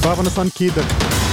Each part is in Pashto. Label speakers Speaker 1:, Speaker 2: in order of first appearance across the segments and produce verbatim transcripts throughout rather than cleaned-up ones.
Speaker 1: په افغانستان کې د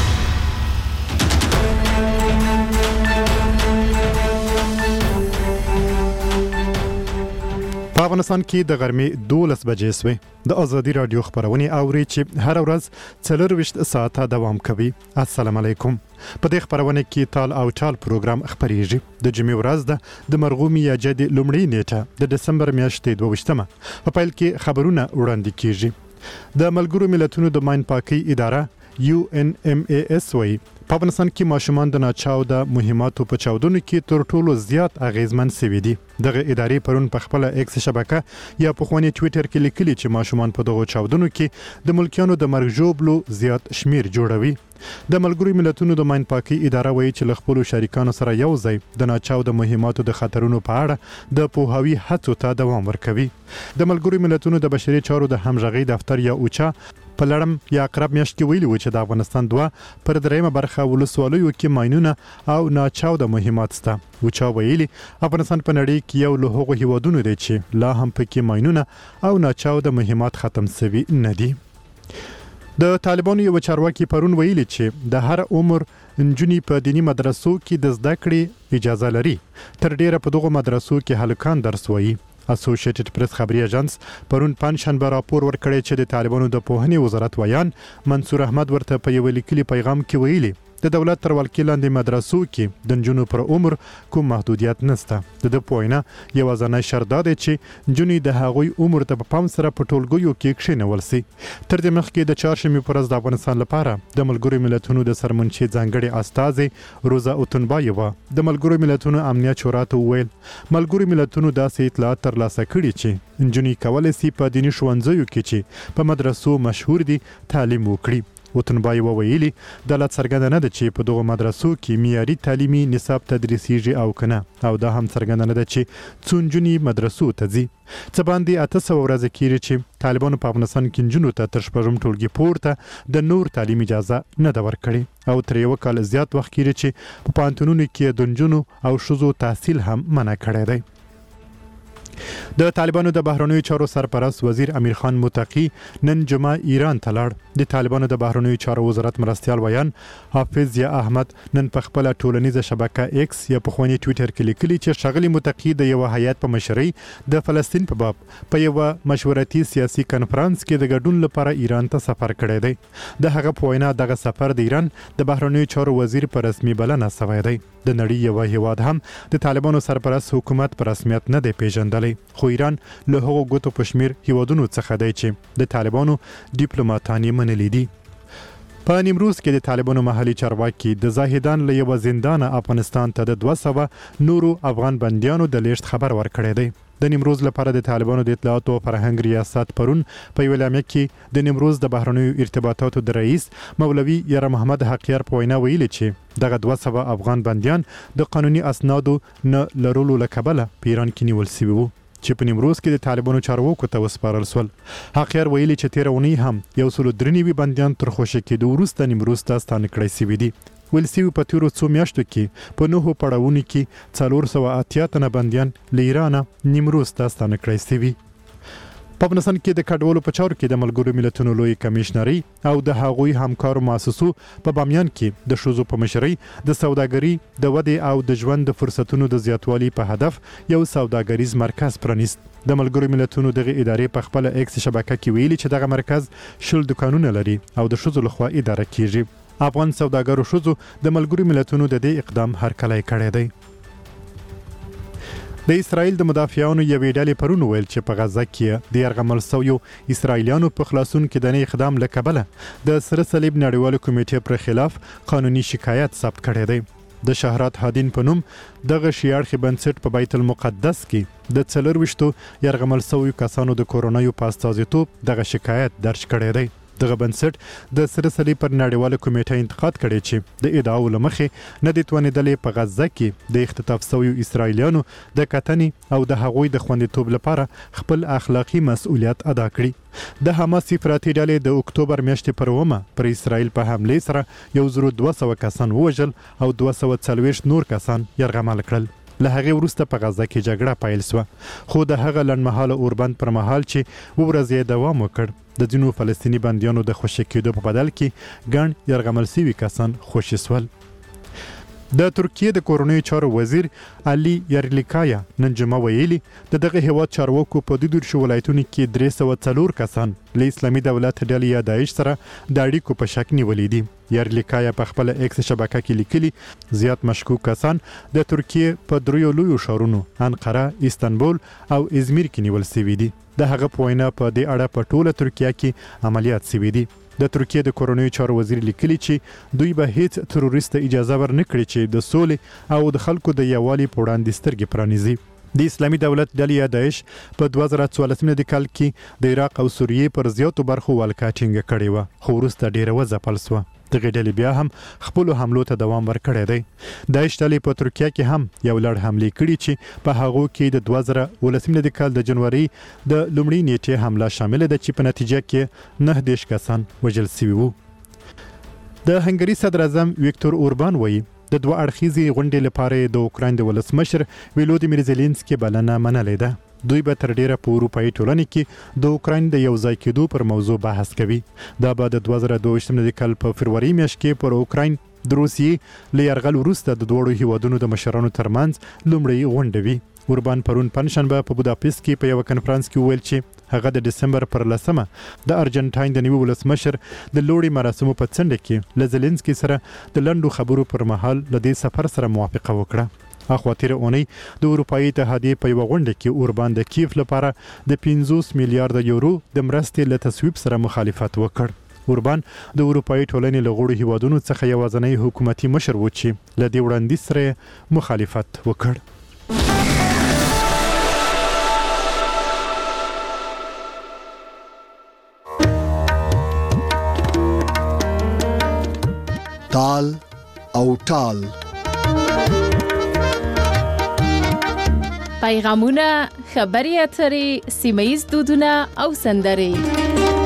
Speaker 1: په افغانستان کې د غرمې دولس بجې سوې د ازادي رادیو خبرونه اوري چې هر ورځ څلور وشت ساعته دوام کوي. السلام علیکم. په دې خبرونه کې تال او ټال پروګرام خبريږي. د جمعې ورځ ده د مرغومي یا جدي لومړی نیټه د دسمبر میاشتې دوه ویشتمه په پیل کې خبرونه وړاندې کیږي. د ملګرو ملتونو د ماین پاکي اداره یو ان ام ای اس وی په افغانستان کې ماشومان د ناچاو د مهماتو په چاودنو کې تر ټولو زیات اغیزمن سوي دي. دغه ادارې پرون په خپل ایکس شبکه یا په خوني ټوئیټر کې لیکلي چې ماشومان په دغه چاودنو کې د ملکیانو د مرګ ژوبلو زیات شمیر جوړوي. د ملګرو ملتونو د ماین پاکي اداره وایي چې له خپل شریکانو سره یو ځای د ناچاو د مهماتو د خطرونو په اړه د پوهاوی هڅو ته دوام ورکوي. د ملګرو ملتونو د بشري چارو د همغږي دفتر یا اوچا په لړم یا اقرب میاشت کې ویلي و چې د افغانستان دوه پر دریمه برخه ولسوالیو کې ماینونه او ناچاو د مهمات سته. اوچا ویلي افغانستان په نړۍ کې یو له هغو هیوادونو دی چې لا هم پکې ماینونه او ناچاو د مهمات ختم شوي نه دي. د طالبانو یو چارواکي پرون ویلي چې د هر عمر نجونې په دینی مدرسو کې د زده کړې اجازه لري. تر ډیره په دغه مدرسو کې هلکان درس وایي. اسوسییټډ پریس خبري اژانس پرون پنځشنبه راپور ورکړی چې د طالبانو د پوهنې وزارت ویان منصور احمد ورته په یو لیکلي پیغام کې ویلي د دولت تر ولکې لاندې مدرسو کې د نجونو پر عمر کوم محدودیت نشته. د د پوینه یو ځنه شرط ده چې نجونې د هغوی عمر ته په پام سره په ټولګیو کې کښینول شي. تر دې مخکې د چهارشنبې پر ورځ د افغانستان لپاره د ملګرو ملتونو د سرمنشي ځانګړي استازي روزا اوتنبایوه د ملګرو ملتونو امنیت شورا ته وویل ملګرو ملتونو داسې اطلاعات ترلاسه کړي چې نجونې کولای شي په دیني ښوونځیو کې چې په مدرسو مشهور دي تعلیم وکړي. وطنبای وویلي دولت څرګنده نه ده چې په دغه مدرسو کې معیاري تعلیمي نصاب تدریسیږي او کنه او دا هم څرګنده نه ده چې څو نجونې مدرسو ته ځي. څه باندې اته سوه ورځې کېږي چې طالبانو په افغانستان کې نجونو ته تر شپږم ټولګي پورته د نور تعلیم اجازه نه ده ورکړې او تر یو کال زیات وخت کېږي چې په پوهنتونونو کې د نجونو او ښځو تحصیل هم منع کړی دی. د طالبانو د بهرنیو چارو سرپرست وزیر امیر خان متقی نن جمعه ایران ته لاړ. د طالبانو د بهرنیو چارو وزارت مرستیال ویان حافظ یا احمد نن په خپل ټولنیزه شبکه ایکس یا په خوني ټوئیټر کې لیکلي چې ښاغلي متقی د یو هیئت په مشرۍ د فلسطین په باب په یو مشورتي سیاسي کنفرانس کې د ګډون لپاره ایران ته سفر کړی دی. د هغه په وینا دغه سفر د ایران د بهرنیو چارو وزیر په رسمي بلنه شوی دی. د نړۍ یو هیواد هم د طالبانو سرپرست حکومت په رسمیت نه دی پیژندلی خو ایران له هغو ګوتو په شمیر هیوادونو څخه دی چې د طالبانو ډیپلوماټان یې منلي دي. په نیمروز کې د طالبانو محلي چارواکي د زاهدان له یو زندانه افغانستان ته د دوه سوه نورو افغان بندیانو د لیږد خبر ورکړی دی. د نیمروز لپاره د طالبانو د اطلاعاتو او فرهنګ ریاست پرون په یو اعلامیه کې د نیمروز د بهرنیو ارتباطاتو د رئیس مولوي یار محمد حقیار په وینا ویلي چې دغه دوه سوه افغان بندیان د قانوني اسنادو نه لرلو له کبله په ایران کې نیول شوي وو چې په نیمروز کې د طالبانو چارواکو ته وسپارل شول. حقیار ویلي چې تیره اونۍ هم یو سل درې نوي بندیان تر خوشي کېدو وروسته نیمروز ته ستانه کړای شوي دي. ویل شوي په تیرو څو میاشتو کې په نهو پړاوونو کې څلور سوه اتیا تنه بندیان له ایرانه نیمروز ته ستانه کړای شوي. په افغانستان کې د کډوالو په چارو کې د ملګرو ملتونو لوی کمیشنري او د هغوی همکارو مؤسسو په بامیان کې د ښځو په مشرۍ د سوداګري د ودې او د ژوند د فرصتونو د زیاتوالي په هدف یو سوداګریز مرکز پرانیست. د ملګرو ملتونو دغه ادارې په خپل ایکس شبکه کې ویلي چې دغه مرکز شل دکانونه لري او د ښځو لخوا اداره کیږي. افغان سوداګرو ښځو د ملګرو ملتونو د دې اقدام هرکلی کړی دی. د اسرائیل د مدافعانو یوې ډلې پرون ویل چې په غزه کې د یرغمل شویو اسرائیلیانو په خلاصون کې د نه اقدام له کبله د سره صلیب نړیوالو کمیټې پر خلاف قانوني شکایت ثبت کړی دی. د شهرات هادین په نوم دغه شیاړخي بنسټ په بیت المقدس کې د څلور ویشتو یرغمل شویو کسانو د کورونایو په استازیتوب دغه شکایت درج کړی دی. دغه بنسټ د سره صلیب پر نړیواله کمیټه انتقاد کړی چې د ادعاو له مخې نه دې توانېدلې په غزه کې د اختطاف شویو اسرائیلیانو د کتنې او د هغوی د خوندیتوب لپاره خپل اخلاقي مسؤلیت ادا کړي. د حماس افراطي ډلې د اکتوبر میاشتې پر اوومه پر اسرائیل په حملې سره یو زر دوه سوه کسان ووژل او دوه سوه څلوېښت نور کسان یرغمل کړل. له هغې وروسته په غزه کې جګړه پیل شوه خو د هغه لنډمهاله اوربند پر مهال چې اووه ورځې یې دوام وکړ د ځینو فلسطیني بندیانو د خوشي کېدو په بدل کې ګڼ یرغمل شوي کسان خوشي شول. د ترکیه د کورنیو چارو وزیر علي یارلیکایا نن جمعه ویلي د دغه هیواد چارواکو په دوه دیرشو ولایتونو کې درې سوه څلور کسان له اسلامي دولت ډلې یا داعش سره د اړیکو په شک نیولي دي. یارلیکایا په خپل ایکس شبکه کې لیکلي زیات مشکوک کسان د ترکیه په دریو لویو ښارونو انقره، استانبول او ازمیر کې نیول شوي دي. د هغه په وینا په دې اړه په ټوله ترکیه کې عملیات شوي دي. د ترکیه د کورنیو چارو وزیر لیکلي چې دوی به هیڅ تروریست اجازه ورنکړي چې د سولې او د خلکو د یووالي په وړاندې سترګې پرانیزي. د اسلامي دولت ډلې یا داعش په دوه زره څوارلسم کال کې د عراق او سوریې پر زیاتو برخو ولکه ټینګه کړې وه خو وروسته ډیره وځپل شوه. دغه ډلې بیا هم خپل حملو ته دوام ورکړی دی. داعش ډلې په ترکیه کې هم یو لړ حملې کړي چې په هغو کې د دوه زره اوولسم کال د جنوري د لومړۍ نیټې حمله شامل ده چې په نتیجه کې نهه دېرش کسان وژل شوي وو. د هنګري صدر اعظم ویکتور اوربان وایي د دوه اړخیزې غونډې لپاره د اوکراین د ولسمشر ویلودیمیر زيلنسکي بلنه منلې ده. دوی به تر ډیره په اروپایي ټولنې کې د اوکراین د یو ځای کېدو پر موضوع بحث کوي. دا به د دوه زره دوه ویشتم کال په فروری میاشت کې پر اوکراین د روسیې له یرغل وروسته د دواړو هیوادونو د مشرانو ترمنځ لومړی غونډه وي. اوربان پرون پنځشنبه په بوداپست کې په یو کنفرانس کې ویل چې هغه د دسمبر پر لسمه د ارجنټاین د نوي ولسمشر د لوړي مراسمو په څنډه کې له زيلنسکي سره د لنډو خبرو پر مهال له دې سفر سره موافقه وکړه. اخوا تیره اونۍ د اروپایي اتحادیې په یوه غونډه کې اوربان د کیف لپاره د پنځوس میلیارډ یورو د مرستې له تصویب سره مخالفت وکړ. اوربان د اروپایي ټولنې له غړو هیوادونو څخه یوازینی حکومتي مشر و چې له دې وړاندیز سره مخالفت وکړ.
Speaker 2: تال او ټال
Speaker 3: پیغامونه، خبري اترې، سیمه‌ییز دودونه او سندرې.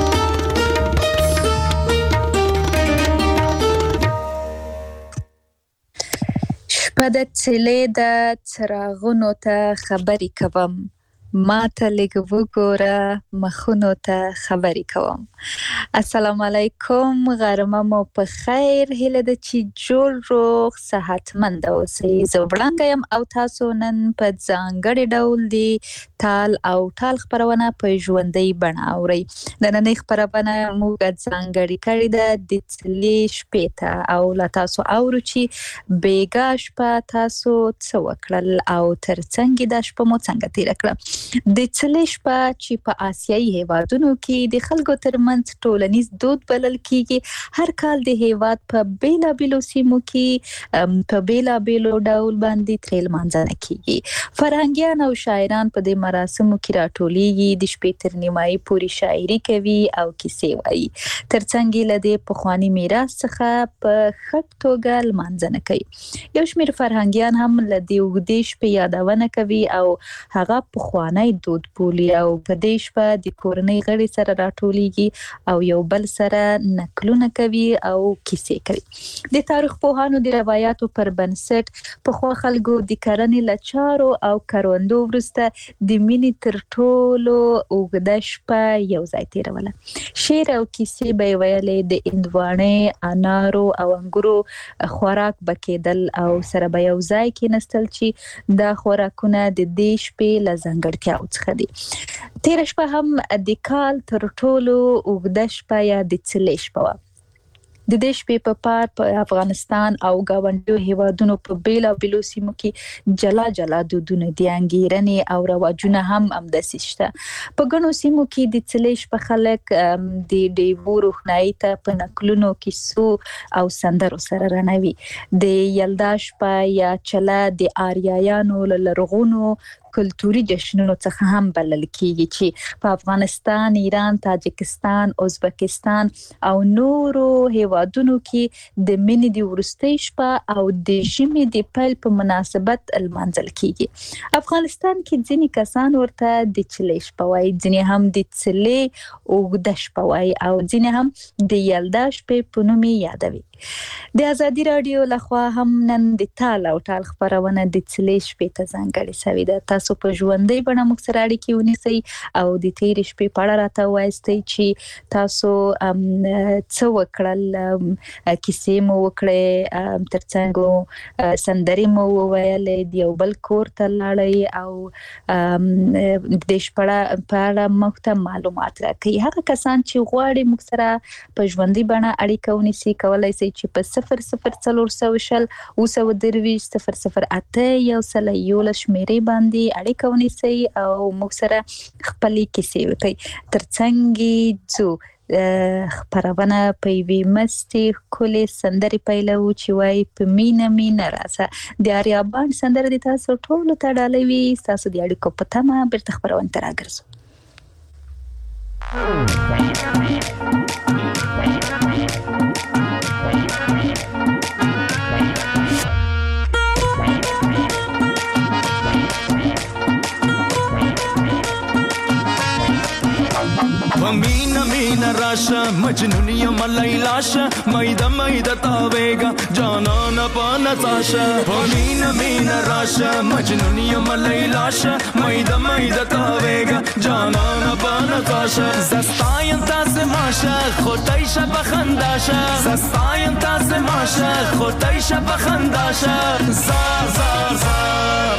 Speaker 4: شپه د څلې د څراغونو ته خبرې کوم، ما ته لږ وګوره مخونو ته خبرې کوم. السلام علیکم، غرمه مو په خیر، هیله ده چې جوړ روغ صحتمند اوسئ. زه وړاندې یم او تاسو نن په ځانګړي ډول د تال او ټال خپرونه په ژوندۍ بڼه اورئ. نننۍ خپرونه موږ ځانګړې کړې ده د څلې شپې ته او له تاسو اورو چې بېګا شپه تاسو څه وکړل او ترڅنګ دا شپه مو څنګه تېره کړه. د څلې شپه چې په آسیایي هیوادونو کې د خلکو ترمنځ ټولنیز دود بلل کیږي، هر کال د هیواد په بیلابیلو سیمو کې په بیلابیلو ډول باندې ترې لمانځنه کیږي. فرهنګیان او شاعران په دې مراسمو کې راټولیږي، د شپې تر نیمایي پورې شاعري کوي او کیسې وایي. ترڅنګ له دې پخواني میراث څخه په ښه توګه لمانځنه کوي. یو شمېر فرهنګیان هم له دې اوږدې شپې یادونه کوي او هغه پخوانی دود بولي او په دې شپه د کورنۍ غړي سره راټولیږي او یو بل سره نکلونه کوي او کیسې کوي. د تاریخ پوهانو د روایتو پر بنسټ پخوا خلکو د کرنې له چارو او کروندو وروسته د مینې تر ټولو اوږده شپه یو ځای تېروله. شعر او کیسې به یې ویلې، د هندواڼې، انارو او انګورو خوراک به کېدل او سره به یو ځای کېناستل چې دا خوراکونه د دې شپې له ځانګړتیاوو څخه دي. تېره شپه هم د کال تر ټولو اوږده شپه یا د څلې شپه وه. د دې شپې په پار په افغانستان او ګاونډیو هیوادونو په بیلابیلو سیمو کې جلا جلا دودونه دي، انګیرنې او رواجونه هم همداسې شته. په ګڼو سیمو کې د څلې شپه خلک د ډیوو روښنایي ته په نکلونو، کیسو او سندرو سره رڼوي. د یلدا شپه یا چله د آریایانو له لرغونو کلتوري جشنونو څخه هم بلل کیږي چې په افغانستان، ایران، تاجکستان، ازبکستان او نورو هیوادونو کې د منې د وروستۍ شپه او د ژمي د پیل په مناسبت لمانځل کیږي. افغانستان کې ځینې کسان ورته د چلې شپه وایي، ځینې هم د څلې اوږده شپه وایي او ځینې هم د یلدا شپې په نوم یادوي. د ازادي رادیو لخوا هم نن د تال او ټال خبرونه د څلې شپې ته ځانګړې شوې ده. تاسو په ژوندۍ بڼه موږ سره اړیکې ونیسئ او د تېرې شپې په اړه راته ووایئ چې تاسو څه وکړل، کیسې مو وکړې، ترڅنګ سندرې مو وویلې، د یو بل کور ته لاړئ او د شپې په اړه موږ ته معلومات راکړئ. هغه کسان چې غواړي موږ سره په ژوندۍ بڼه اړیکه ونیسي کولای شي چې په صفر صفر څلور سوه شل اوه سوه درویشت صفر صفر اته یو سل یولس شمیرې باندې اړیکه ونیسي او موږ سره خپلې کیسې وکړي. ترڅنګ ځو خبرونه په یوې مستې ښکلې سندرې پیلوو چې وایي په مینه مینه راسه. د آریابان سندره د تاسو ټولو ته ډالۍ وي. ستاسو د اړیکو په تمه بیرته خپرونې ته راګرځو.
Speaker 5: مینه مینه راشه مجنونیم لیلاشه میده میده تاویگا جانانا پا نتاشه. مینه مینه راشه مجنونیم لیلاشه میده میده تاویگا جانانا پا نتاشه. زستاین تاز ماشه خودایشه بخنداشه زستاین تاز ماشه خودایشه بخنداشه. زار زار زار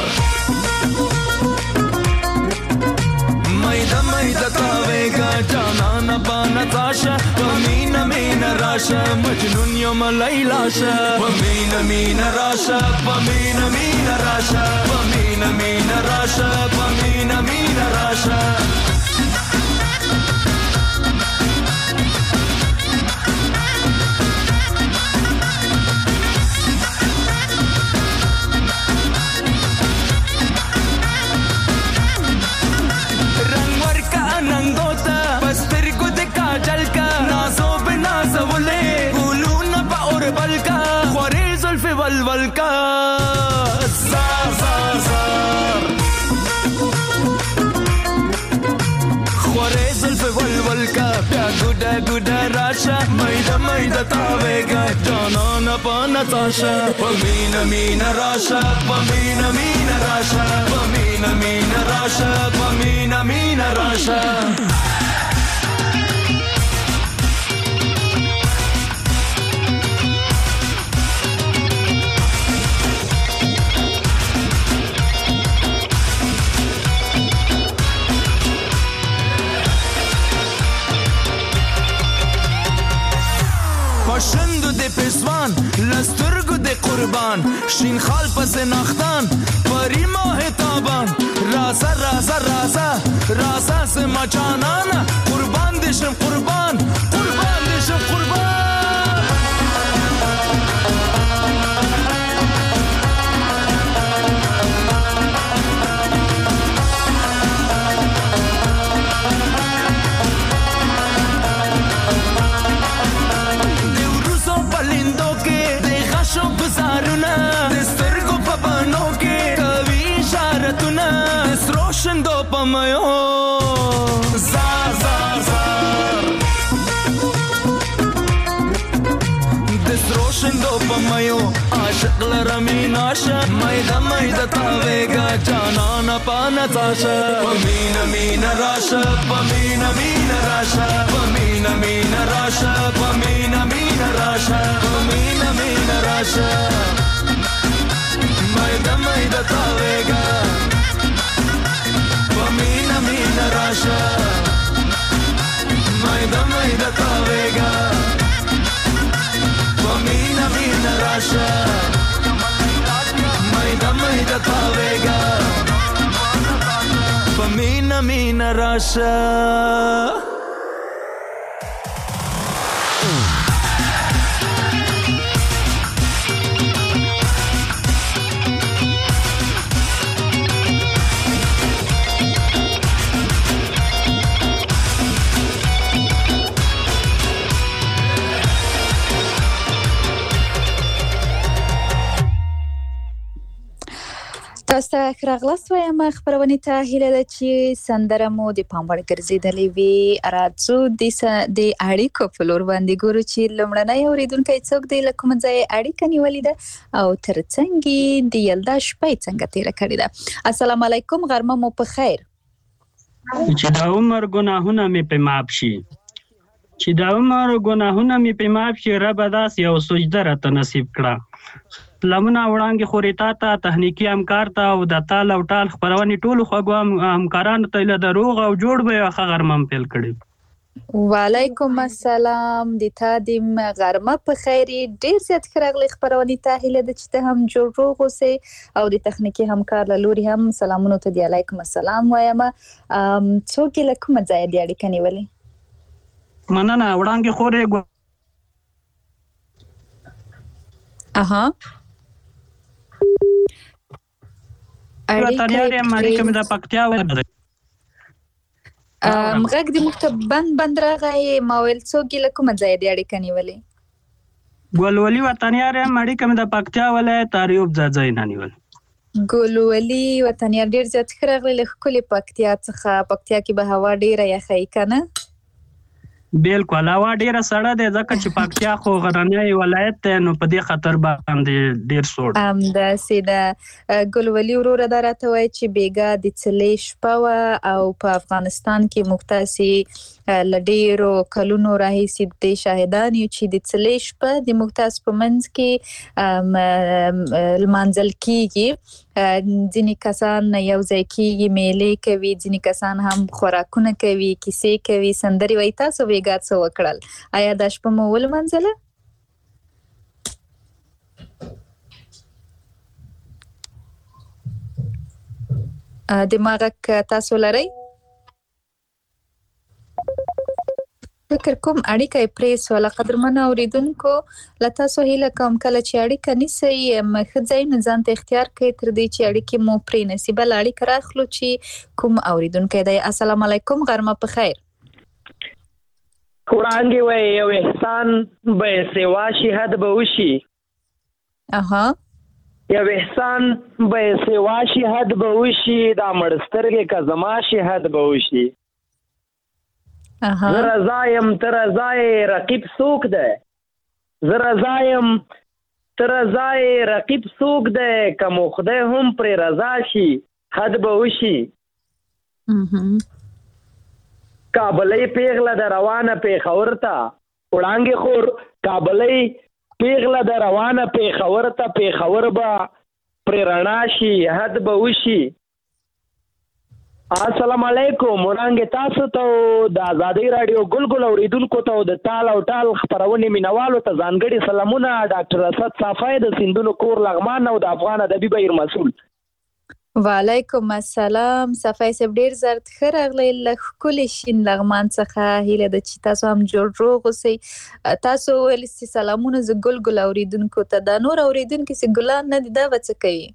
Speaker 5: میده میده تاویگا جانانا با نتاشه. پمینه مینه راشه مجنون یم لیلاشه. پمینه مینه راشه پمینه مینه راشه پمینه مینه راشه پمینه مینه راشه. ولول کا زار زار زار خوره زلف ولول کا بیا گودا گودا راشه میده میده تاویگا جانانا پا نتاشه. پمینه مینه راشه پمینه مینه راشه پمینه مینه راشه پمینه مینه راشه. پاشندو دی پسوان لسترگو دی قربان شین خال پس نختان پری ماه تابان رازه رازه رازه رازه سما جانانا قربان دیشم قربان قربان دیشم قربان. دسترگو پا بانو که کوی اشارتونه دست روشن دو پا میو زار زار زار دست روشن دو پا میو عاشق لرمی ناشه میده میده تاویگا جانانا پا نتاشه. پمینه مینه راشه پمینه مینه راشه پمینه مینه راشه پمینه مینه راشه پمینه مینه راشه میده میده تاویگا پمینه مینه راشه میده میده تاویگا پمینه مینه راشه میده میده تاویگا پمینه مینه راشه.
Speaker 4: تاسو ته راغلاست وایم خبرونه ته هیله ده چې سندره مو د پام وړ ګرځیدلې وي. راځو د د اړیکو په لور باندې ګورو چې لومړنی اوریدونکی څوک دی، له کوم ځای اړیکه نیولې ده او ترڅنګ د یلدا شپه څنګه تیر کړې ده. السلام علیکم، غرمه مو په خیر.
Speaker 6: چې دا عمر ګناهونه مې په معاف شي، چې دا عمر ګناهونه مې په معاف شي، رب داس یو سجده راته نصیب کړه. لمنه وړاندې خورې تا ته تخنیکی همکار ته او د تال او ټال خبرونې ټولو خوږو همکارانو ته له د روغ او جوړ به ښه غرمه هم پیل کړې.
Speaker 4: وعلیکم السلام، د تا د غرمه په خیر. ډیر زیات خراغلی خبرونې ته هیله ده چې ته هم جوړ روغ اوسې او د تخنیکی همکار له لوري هم سلامونه ته دی علیکم السلام وایم. څوک له کوم ځای دی اړیکه نیولې؟
Speaker 6: مننه وړاندې خورې.
Speaker 4: اها
Speaker 6: وطنیار یم، اړیکه مې د پکتیا ولې
Speaker 4: ام غږ د مکتبن بند راغی. ما ویل څوک له کوم ځای دی اړیکه نیولې؟
Speaker 6: ګلولي وطنیار یم، اړیکه مې د پکتیا ولایت اریوب ځای نه نیول.
Speaker 4: ګلولي وطنیار ډیر زیات ښه راغلی له ښکلې پکتیا څخه. پکتیا کې به هوا ډیره یخه وي که نه؟
Speaker 6: بالکل، هوا ډیره سړه ده ځکه چې پکتیا خو غرنی ولایت دی، نو په دې خطر باندې ډیر سوړ.
Speaker 4: همداسې ده. ګلولي وروره دا راته وایي چې بیګا د څلې شپه وه او په افغانستان کې موږ تاسې له ډیرو کلونو راهیسې د شاهدان یو چې د څلې شپه د موږ تاسو په منځ کې لمانځل کیږي. ځینې کسان یو ځای کېږي، میلې کوي، ځینې کسان هم خوراکونه کوي، کیسې کوي، سندرې وایي. تاسو بیګا څه وکړل؟ آیا دا شپه مو ولمانځله؟ دماغ تاسو لرئ؟ فکر کوم اړیکه یې پرې سوله. قدرمنو اورېدونکو، له تاسو هیله کوم کله چې اړیکه نیسئ ښه ځایونه ځان ته اختیار کړئ تر دې چې اړیکې مو پرې نسي. بله اړیکه راخلو چې کوم اورېدونکی دی. السلام علیکم، غرمه په خیر.
Speaker 7: وړاندې وایي یو احسان به سوا شي حد به وشي.
Speaker 4: اها
Speaker 7: یو احسان به سوا شي حد به وشي، دا مړ سترګې که زما شي حد به وشي. زه رضا یم ته رضا یې رقیب څوک دی؟ زه رضا یم ته رضا یې رقیب څوک دی؟ که مو خدای هم پرې رضا شي حد به وشي. کابلۍ پیغله د روانه پېښور ته، وړانګې خور کابلۍ پیغله د روانه پېښور ته، پېښور به پرې رڼا شي حد به وشي. السلام علیکم، وړانګې تاسو ته د ازادۍ راډیو ګلګل اوریدونکو ته د تال او ټال خپرونې مینوالو ته ځانګړي سلامونه. ډاکټر اسد صافی د سیندونو کور لغمان او د افغان ادبي بهیر مسؤل.
Speaker 4: وعلیکم السلام. صافی صاحب ډیر زرد ښه راغلی له ښکلې شین لغمان څخه. هیله ده چې تاسو هم جوړ روغ اوسئ. تاسو ویلي چې سلامونه زه ګلګل اوریدونکو ته. دا نور اوریدونکي چې ګلان نه دي دا به څه کوي؟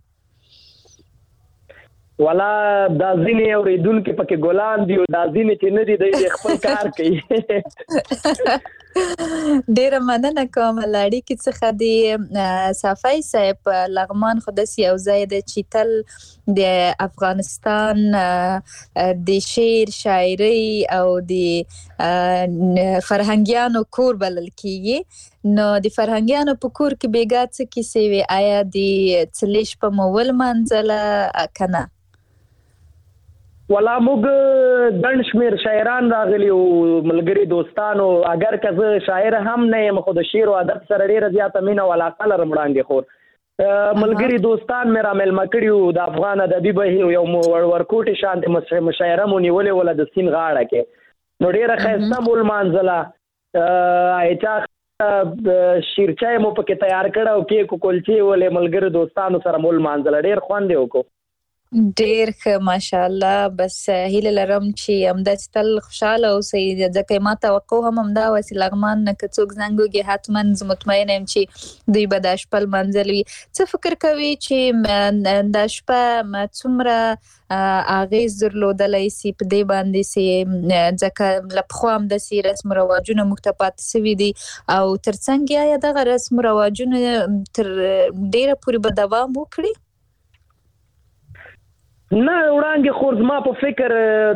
Speaker 7: ولا دا ځینې اورېدونکي پکې ګلان دي او دا ځینې چې نه دي دی خپل کار کوي.
Speaker 4: ډیره مننه کوم له اړیکې څخه. د صافی صاحب لغمان خو داسې یو ځای دی چې تل د افغانستان د شعر، شاعرۍ او د فرهنګیانو کور بلل کیږي. نو د فرهنګیانو په کور کې بیګا څه کیسې وي؟ آیا د څلې شپه مو ولمانځله که نه؟
Speaker 7: ولا موږ ګڼ شمېر شاعران راغلي او ملګري دوستانو. اگر که زه شاعر هم نه یم خو د شعر او ادب سره ډېره زیاته مینه او علاقه لرم. وړاندې خور ملګري دوستان مې رامیلمه کړي وو. د افغان ادبي بهیر یو ورکوټې شانتې مشاعره مو نیولې وله د سیند غاړه کې. نو ډېره ښایسته مو لمانځله. ایچا شیرچای مو پکې تیار کړه او کیک او کلچې ولې ملګرو دوستانو سره مو لمانځله. ډېر خوند یې وکړو.
Speaker 4: ډیر ښه ماشاءالله. بس هیله لرم چې همداسې تل خوشحاله اوسئ، ځکه ما توقع هم همدا وه چې لغمان نه که څوک زنګ وکړي حتما زه مطمئنه یم چې دوی به دا شپه لمانځلې وي. څه فکر کوي چې دا شپه څومره اغېز درلودلی سي په دې باندې سي؟ ځکه له پخوا همداسې رسم و رواجونه موږ ته پاتې سوي دي او تر څنګ آیا دغه رسم و رواجونه تر ډېره پورې به دوام وکړي؟
Speaker 7: نه وړاندې خو زما په فکر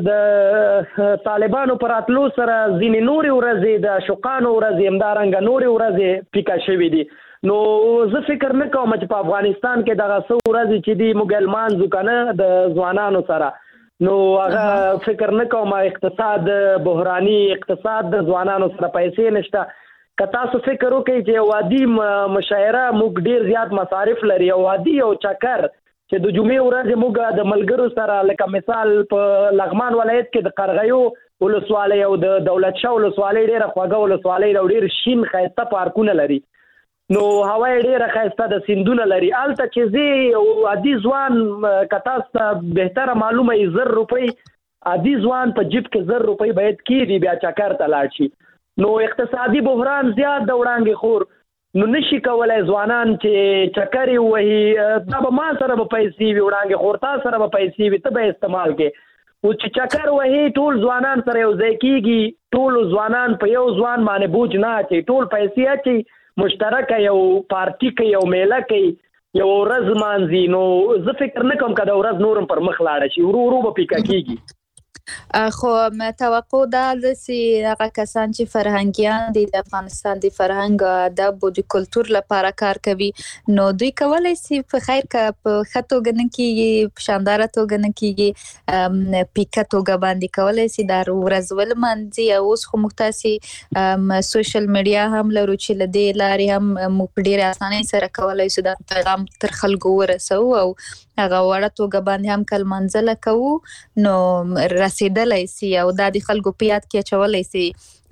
Speaker 7: د طالبانو پر اتلو سره ځینې نورې ورځې د عاشقانو ورځې همدارنګه نورې ورځې پیکا شوي دي. نو زه فکر نه کوم چې په افغانستان کې دغه څو ورځې چې دي موږ لمانځو که نه د ځوانانو سره، نو هغه فکر نه کوم. اقتصاد بحراني اقتصاد د ځوانانو سره پیسې نشته. که تاسو فکر وکړئ چې یو عادي مشاعره موږ ډیر زیات مصارف لري، یو عادي یو چکر چې د جمعې ورځې موږ د ملګرو سره لکه مثال په لغمان ولایت کې د قرغیو ولسوالۍ او د دولت شاه ولسوالۍ ډیره خوږه ولسوالۍ او ډیر شین ښایسته پارکونه لري، نو هوا یې ډیره ښایسته د سیندونه لري. هلته چې زه یو عادي ځوان که تاسو ته بهتره معلومه وي زر روپۍ عادي ځوان په جیب کې زر روپۍ باید کېږي بیا چکر ته لاړ شي. نو اقتصادي بحران زیات د وړاندې خور، نو نشي کولای ځوانان چې چکر یې وهي دا به ما سره به پیسې وي وړاندې خور، تا سره به پیسې وي، ته به استعمال کې. او چې چکر وهي ټول ځوانان سره یو ځای کېږي، ټول ځوانان په یو ځوان باندې بوج نه اچي، ټول پیسې اچي مشترکه یو پارټي کوي یو میله کوي یو ورځ مانځي. نو زه فکر نه کوم که د ورځ نورم پر مخ لاړه شي، ورو ورو به پیکا کېږي.
Speaker 4: خو توقع دا ده چې هغه کسان چې فرهنګیان دي د افغانستان د فرهنګ او ادب او د کلتور لپاره کار کوي، نو دوی کولای شي په خیر که په ښه توګه نه کېږي، په شانداره توګه نه کېږي، پیکه توګه باندې کولای شي دا ورځ ولمانځي. او اوس خو موږ تاسې سوشل میډیا هم لرو چې له دې لارې هم موږ په ډېرې اسانۍ سره کولای شو دا پیغام تر خلکو ورسوو او هغه وړه توګه باندې هم که لمانځله کوو نو رسېدلی سي او دا د خلکو په یاد کې اچولی سي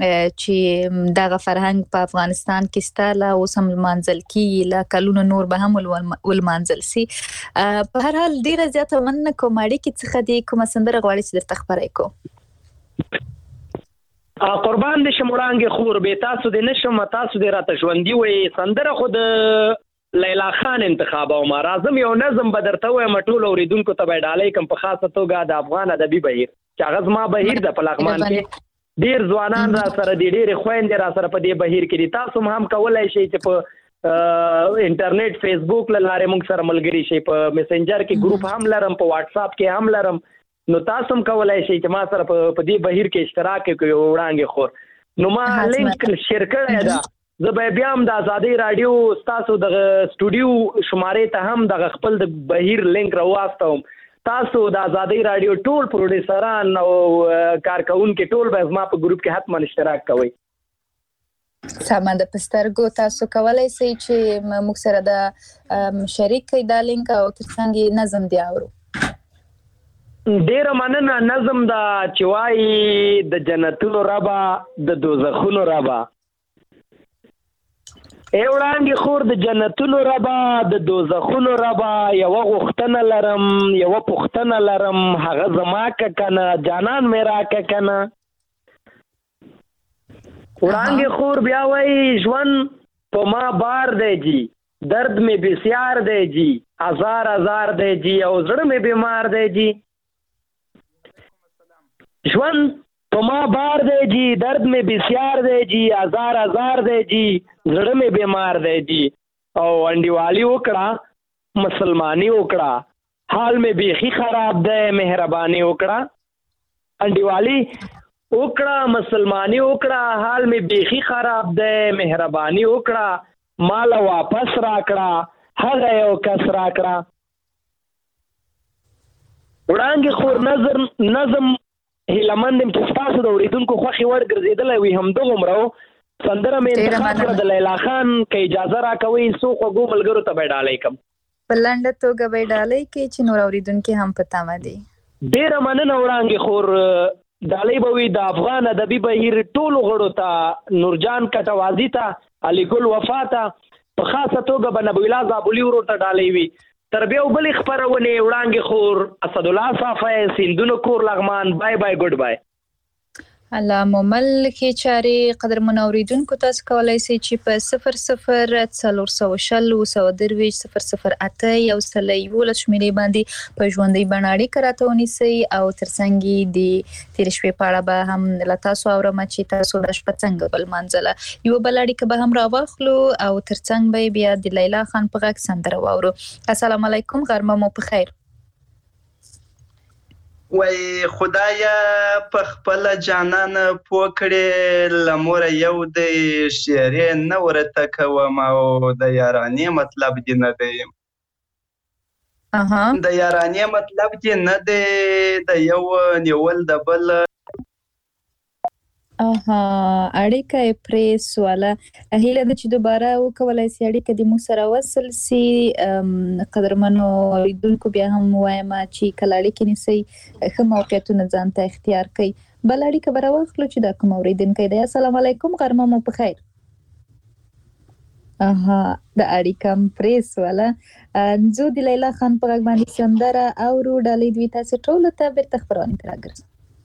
Speaker 4: چې دغه فرهنګ په افغانستان کې سته، لا اوس هم لمانځل کېږي، لا کلونه نور به هم ولمانځل سي. په هر حال ډېره زیاته مننه کوم. اړیکې څخه دې کومه سندره غواړئ چې درته خپره کړو؟
Speaker 7: قربان دې شم وړانګې خور، بې تاسو دې نشم، تاسو دې راته ژوندي وایي. سندره خو د لیلا خان انتخابوم، راځم یو نظم به درته وایم ټولو اورېدونکو ته به یې ډالۍ کړم په خاصه توګه د افغان ادبي بهیر چې هغه زما بهیر ده په لغمان کې. ډېر ځوانان را سره دي، ډېرې خویندې را سره په دې بهیر کې دي. تاسو هم کولی شئ چې په انټرنیټ فیسبوک له لارې موږ سره ملګري شئ، په میسنجر کې ګروپ هم لرم، په واټساپ کې هم لرم، نو تاسو هم کولی شئ چې ما سره په دې بهیر کې اشتراک وکړئ وړانګې خور. نو ما لینک شیر کړی ده، زه به بیا هم د ازادۍ راډیو ستاسو دغه سټوډیو شمارې ته هم دغه خپل د بهیر لینک راواستوم. تاسو د ازادۍ راډیو ټول پروډیوسران او کارکونکي ټول به زما په ګروپ کې حتما اشتراک کوئ.
Speaker 4: سمه ده، په سترګو تاسو کولی شئ چې موږ سره د شریک کړئ دا لینک او ترڅنګ یې نظم دی اورو.
Speaker 7: ډیره مننه. نظم دا چې وایي د جنتونو ربه د دوزخونو ربه، ای وړانګې خور د جنتونو ربه د دوزخونو ربه، یوه غوښتنه لرم یوه پوښتنه لرم، هغه زما که کنه جانان مې راکه کنه. وړانګې خور بیا وایي ژوند په ما بار دی جی، درد مې بسیار دی جی، هزار هزار دی جی او زړه مې بیمار دی جی. ژوند په ما بار دی جی، درد مې بسیار دی جی، هزار هزار دی جی، زړه مې بیمار دی جی. او انډیوالي وکړه مسلمانی وکړه، حال مې بیخي خراب دی مهرباني وکړه. انډیوالي وکړه مسلمانی وکړه، حال مې بیخي خراب دی مهرباني وکړه، مال واپس راکړه هغه یو کس راکړه. وړانګې خور نظر نظم هیلمند یم چې ستاسو د اورېدونکو خوښې وړ ګرځېدلی وي همدغومره و. سندره مې انتخاب کړه د لیلا خان، که اجازه راکوئ څو خوږو ملګرو ته به یې ډالۍ کړم.
Speaker 4: په لنډه توګه به یې ډالۍ کړئ چې نور اورېدونکي هم په تمه دي.
Speaker 7: ډېره مننه وړانګې خور. ډالۍ به وي د افغان ادبي بهیر ټولو غړو ته، نورجان کټوازي ته، علي ګل وفا ته، په خاصه توګه به نبوالله زابلي ورور ته ډالۍ وي. تر بیا بلې خپرونې وړانګې خور، اسدالله صافی، سیندونو کور لغمان. بای بای، ګډ بای.
Speaker 4: الله مومل ښې چارې. قدرمنو اورېدونکو تاسو کولی شئ چې په صفر صفر څلور سوه شل اووه سوه درویشت صفر صفر اته یو سل یولس شمېرې باندې په ژوندۍ بڼه اړیکه راته ونیسئ او ترڅنګ یې د تېرې شپې په اړه به هم له تاسو اورم چې تاسو دا شپه څنګه ولمانځله. یوه بله اړیکه به هم راواخلو او ترڅنګ به بیا د لیلا خان په غږ سندره واورو. السلام علیکم، غرمه مو په خیر.
Speaker 8: وای خدایا په خپل جانان پوکړې لمور یو د شعرې نه ورته کوم او د یارانې مطلب دې نه دی
Speaker 4: اها
Speaker 8: د یارانې مطلب دې نه دی د یو نیول د بل
Speaker 4: اها اړیکه پرې سواله هیله د چې دوباره وکولای سي اړیکه د مو سره وصل سي قدرمنو اوریدونکو بیا هم وایم چې کله اړیکه نسی ښه موقعیتونه ځان ته اختیار کړئ بل اړیکه به راوخلو چې دا کوم اوریدونکی دی السلام علیکم غرمه مو په خیر اها د اړیکه پرې سواله زه د لیلا خان په غږ باندې سندره اورو ډالۍ دوی تاسو ټول ته بیرته خبرونه تراګرځم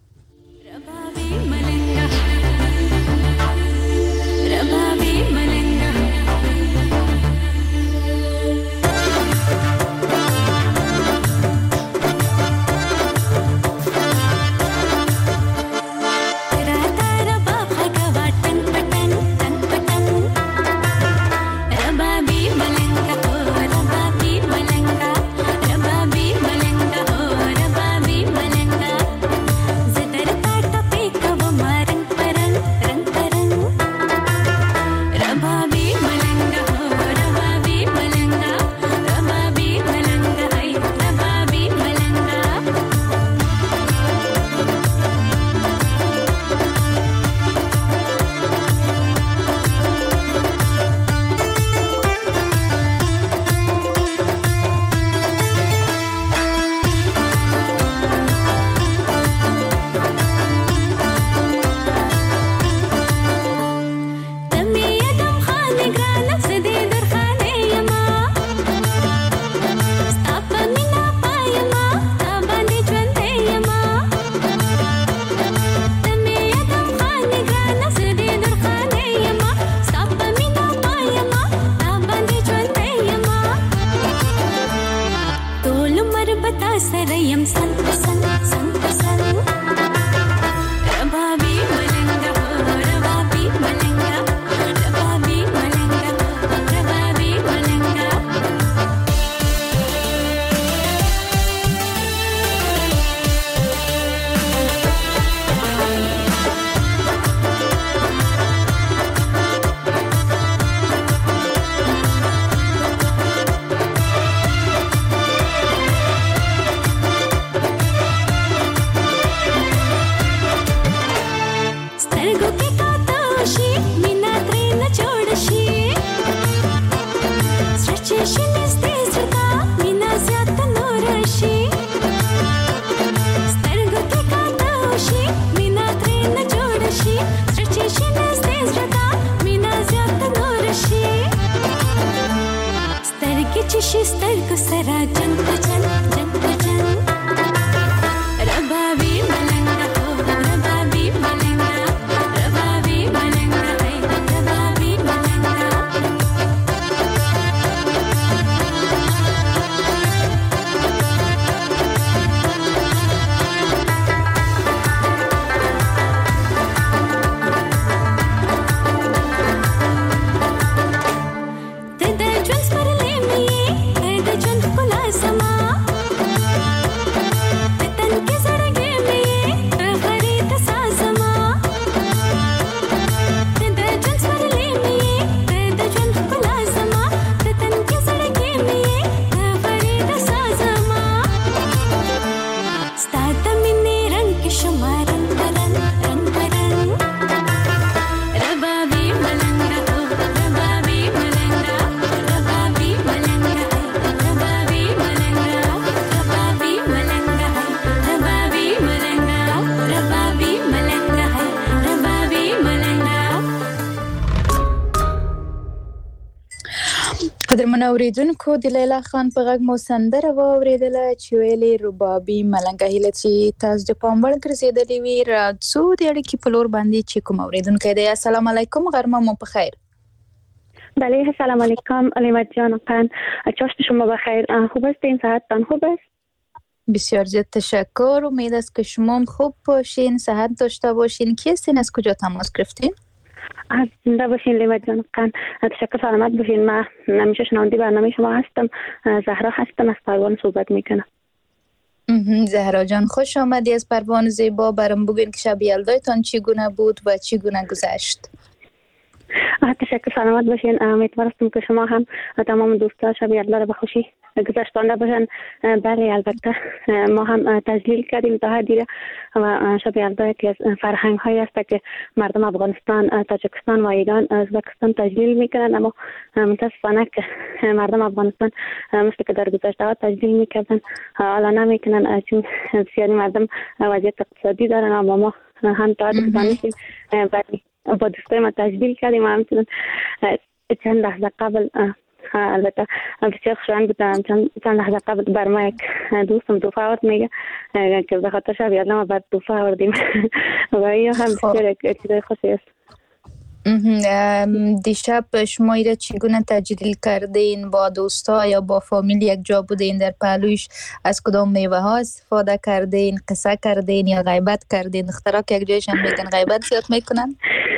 Speaker 4: قدرمنو اوریدونکو د لیلا خان په غږ مو سندره واوریدله چې ویلې ربابي ملنګه هیله چې تاسو د پام وړ ګرځېدلې وي راځو د اړیکې په لور باندې چې کوم اوریدونکی دی السلام علیکم غرمه مو په خیر
Speaker 9: بله السلام علیکم علیمت جان خان چاشت شما بخیر خوب است این صحتتان خوب است
Speaker 4: بسیار زیاد تشکر امید است که شما خوب باشین صحت داشته باشین کی هستین از کجا تماس گرفتین
Speaker 9: زنده باشین لیمت جان خان تشکر سلامت باشین من همیشه شنونده برنامه شما هستم زهرا هستم از پروان صحبت میکنم
Speaker 4: زهرا جان خوش آمدی از پروانه زیبا. برام بگوین که شب یلدایتان چگونه بود و چگونه گذشت؟
Speaker 9: تشکر، سلامت باشین. امیدوارم که شما هم تمام دوستان شب یلدا را به خوشی گذشتانده باشن. بله البته ما هم تجلیل کردیم تا حدی و شب یلدا یکی از فرهنگ هایی است که مردم افغانستان، تاجیکستان و ایران، ازبکستان تجلیل میکنن، اما متاسفانه که مردم افغانستان مثل که در گذشته ها تجلیل میکردن حالا نمیکنن، چون بسیاری مردم وضعیت اقتصادی دارن. اما ما هم تا دانستیم با دوستای ما تجلیل کردیم. همچنین چند لحظه قبل البته بسیار خوشایند بودم، چند لحظه قبل بر ما یک دوستم توفه آورد، میگه که به خاطر شب یلدا ما بعد توفه آوردیم و این هم بسیار یک چیزای خوشی است.
Speaker 4: دیشب شما ایره چگونه تجلیل کردین؟ با دوستا یا با فامیل یک جا بودین؟ در پهلویش از کدام میوه ها استفاده کردین؟ قصه کردین یا غیبت کردین؟ دخترها که یک جایش هم میگن غیبت زیاد میکنن.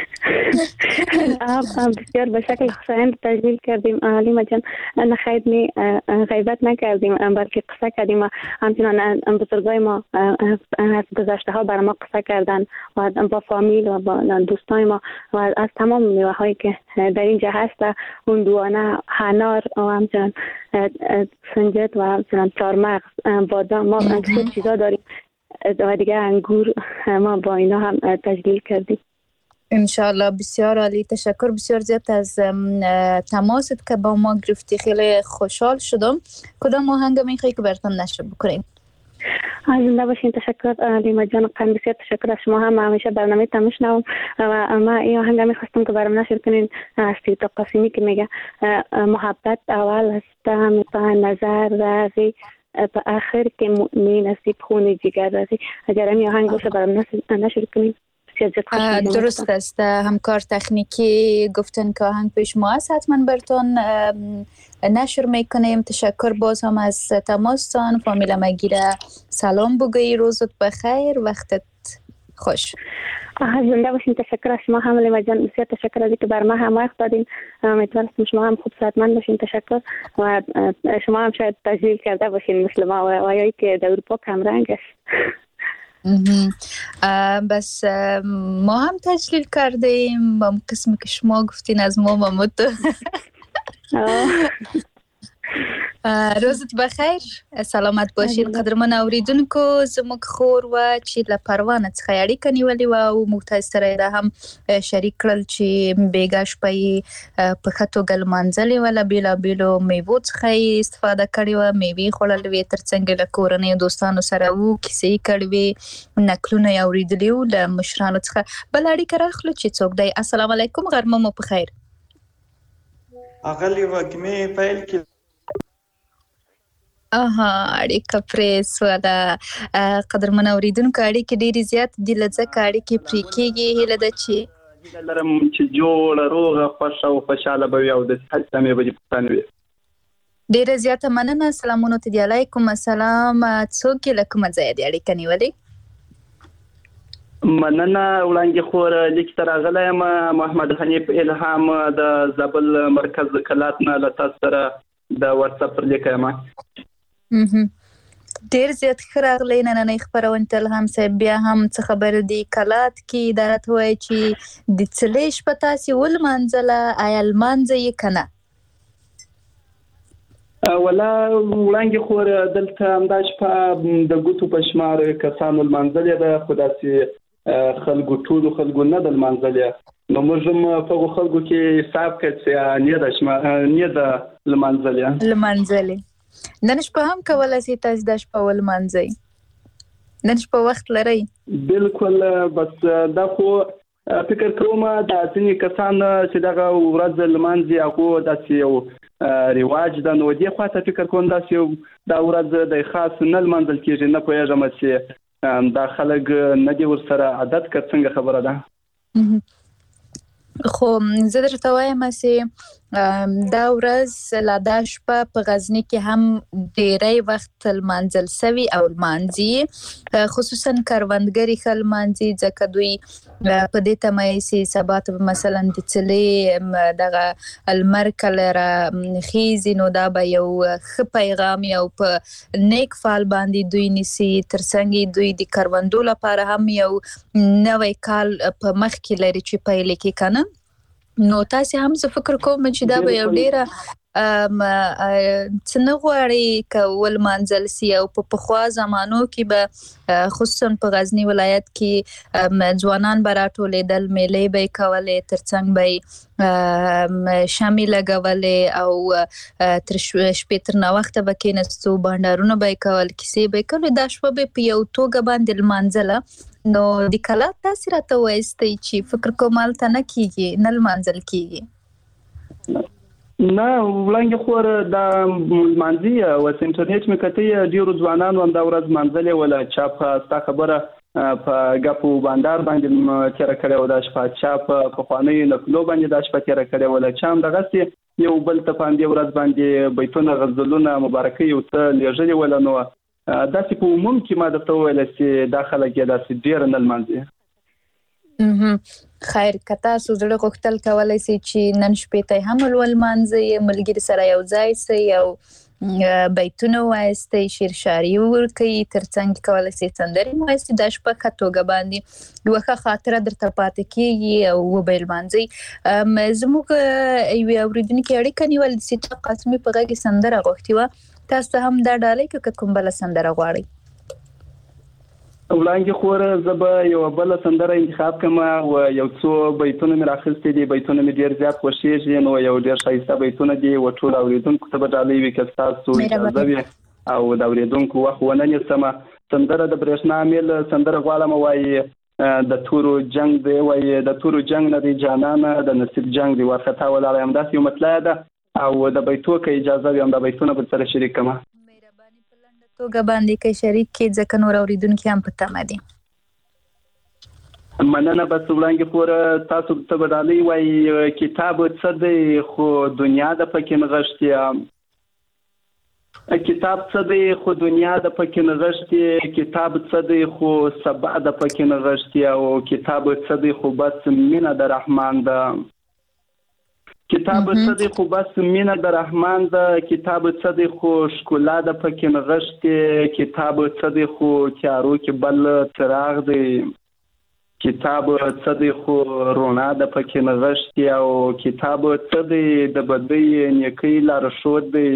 Speaker 9: بسیار به شکل خوشایند تجلیل کردیم حلیمه جان. نخیر نی غیبت نکردیم بلکه قصه کردیم و همچنان بزرگای ما از گذشته ها بر ما قصه کردن و با فامیل و با دوستای ما و از تمام میوه هایی که در اینجا هست، هندوانه، انار و همچنان سنجد و همچنان چهارمغز، بادام، ما اکثر چیزا داریم و دیگه انگور ما با اینا هم تجلیل کردیم.
Speaker 4: انشالله. بسیار عالی، تشکر بسیار زیاد از تماست که با ما گرفتی، خیلی خوشحال شدم. کدام آهنگ میخوایی که براتون نشر بکنیم؟
Speaker 9: زنده باشین. تشکر لیما جان، قن بسیار تشکر از شما. هم همیشه برنامه تا میشنوم و ما این آهنگ میخواستم که برام نشر کنین از سیتا قاسمی که میگه محبت اول است همه نظر رازی به آخر که مؤمن نصیب خون جگر رازی. اگر این آهنگ باشه برام نشر کنین.
Speaker 4: درست است. همکار تکنیکی گفتن که آهنگ پیش ما است، حتما براتون نشر میکنیم. تشکر باز هم از تماستان. فامیل مگیره سلام بگوی، روزت بخیر، وقتت خوش.
Speaker 9: زنده باشین. تشکر از شما هم لیما جان، بسیار تشکر از اینکه بر ما هم وقت دادین. امیدوارم شما هم خوب صحتمند باشین. تشکر و شما هم شاید تجلیل کرده باشین مثل ما و یا که در اروپا کم رنگ است.
Speaker 4: بس ما هم تجلیل کردیم با قسمی که شما گفتین از ما ماموت. روزت بخیر، سلامت باشین. قدرمن اوریدونکو زموږ خور و چې له پروانه څخه اړیکه نیولې وه او موږ تاسو سره دا هم شریک کړل چې بیګا شپه یې په ښه توګه لمانځلې وه، له بېلابېلو میوو څخه یې استفاده کړې وه، میوې خوړلې وې، تر څنګ له کورنۍ دوستانو سره وو، کیسې یې کړې وې، نکلونه یې اورېدلي وو له مشرانو څخه. بله اړیکه راخلو چې څوک دی. السلام علیکم، غرمه مو په خیر.
Speaker 8: اغلې وږمې پیل کې
Speaker 4: اها اړیکه پرې سوله. قدرمن اوریدونکو اړیکې ډېرې زیات دي، له ځکه اړیکې پرې کېږي. هیله ده چې
Speaker 8: هیله لرم چې جوړه روغه خوښه او خوشحاله به وي او د صحت سمې به دې پوښتنې وي.
Speaker 4: ډېره زیاته مننه. سلامونه ته دې علیکم السلام. څوک یې له کومه ځایه دې اړیکه نیولې؟
Speaker 8: مننه وړاندې خور لیک ته راغلی یم. محمد حنیف الهام د زابل مرکز کلات نه له تاسو سره د واتساپ پر لیکه یم.
Speaker 4: ډیر زیات ښه راغلی. نننۍ خپرونې ته الهام صاحب بیا هم څه خبره دي کلات کې دا راته وایي چې د څلې شپه تاسې ولمانځله، آیا لمانځه یې که نه؟
Speaker 8: ولا وړاندې خور دلته همدا شپه د ګوتو په شمار کسانو لمانځلې ده، خو داسې خلکو ټولو خلکو نه ده لمانځلې. نو موږ هم په هغو خلکو کې حساب کړ چې نه ده نه ده لمانځلې
Speaker 4: لمانځلې نن شپه هم کولی سئ تاسې دا شپه ولمانځئ؟ نن شپه وخت لرئ؟
Speaker 8: بالکل. بس دا خو فکر کوم دا ځینې کسان چې دغه ورځ لمانځي هغو داسې یو رواج ده، نو دې خواته فکر کوم داسې دا ورځ د خاص نه لمانځل کېږي. نه پوهېږم چې دا خلک نه دي ورسره عادت که څنګه خبره ده.
Speaker 4: خو زه درته وایم چې دا ورځ لا دا شپه په غزني کې هم ډیری وخت لمانځل سوي او لمانځي، خصوصا کروندګري خل مانځي ځکه دوی په دې تمه سي سبا ته مثلا د څلې دغه المر کلره خيزي نو دا به یو ښه پیغام یو په نیک فال باندې دوی نسی ترڅنګ دوی د کروندو لپاره هم یو نوې کال په مخ کې لري چې پیل کې کنه. نو تاسو هم څه فکر کوم چې دا به یو ډیره ام څنګه غواړي کول منځل سی او په پخوا زمانو کې به خصوصا په غزنی ولایت کې ځوانان براټولې دل میلې به کولې ترڅنګ به شامل لګولې او تر شپې تر نو وخت به کېنستو بانډارونه به کول کیسې به کول دا شپه به په یو توګه باندې منځله. نو د کلا تاسو راته وایستئ چې فکر کومال ته نه کیږي نه منځل کیږي
Speaker 8: نه ولنګ خور د منځي او انټرنیټ مې کته ډیرو ځوانانو هم دا ورځ منځلې ولا چاپ ستا خبره په غپو بندر باندې تیر کړو د شپه چاپ په خواني نکلو باندې د شپه تیر کړو ولا چام دغه یو بل ته باندې ورځ باندې بیتونه غزلونه مبارکي او ته لږه ولا نو دا چې په عموم کې ما درته ویل چې داخله کې دا چې ډیر نه لمانځي.
Speaker 4: خیر کتا سو زړه غوښتل کولای شي چې نن شپې ته هم ول مانځي ملګری سره یو ځای سي او بیتونه وایستي شعر شاعري ورکي ترڅنګ کولای شي سندري وایستي د شپه کتوګه باندې یوه خاطره درته پاتې کیږي او وبېل مانځي. زموږ یو اوریدونکو اړیکه نیول چې قاسمي په غږی سندره غوښتي و تاسو هم دا ډالۍ کې کوم بل سندره غواړئ؟
Speaker 8: ولانګي خور زبا یو بل سندره انتخاب کما او یو څو بیتونه مې راخستې دي بیتونه مې ډیر زیات خوښیږي نو یو ډیر ښایسته بیتونه دي و ټول اوریدونکو ته به ډالۍ وي که تاسو اجازه وي او د اوریدونکو وخت ونه نیسم. سندره د برېښنا میل سندره غواړم وایي د تورو جنگ دی وایي د تورو جنگ نه دی جانانه د نصیب جنگ دی ورختا ولاله هم داسې یو مطلع ده او د بیتو کې اجازه وي هم د بیتونه پر سره شریک کما.
Speaker 4: توګه باندې کې شریک کې ځکه نور اوریدونکو هم پته مدي.
Speaker 8: مننه بس ولنګ پور تاسو ته بدالي وای کتاب څه دی خو دنیا د پکې نغښتیا کتاب څه دی خو دنیا د پکې نغښتیا کتاب څه دی خو سبا د پکې نغښتیا او کتاب څه دی خو بس مینه د رحمان ده کتاب څه دی خو بس مینه د رحمان ده کتاب څه دی خو ښکلا د پکې نغښتې کتاب څه دی خو تیارو کې بل څراغ دی کتاب څه دی خو رونا د پکې نغښتې او کتاب څه دی د بدۍ نیکۍ لارښود دی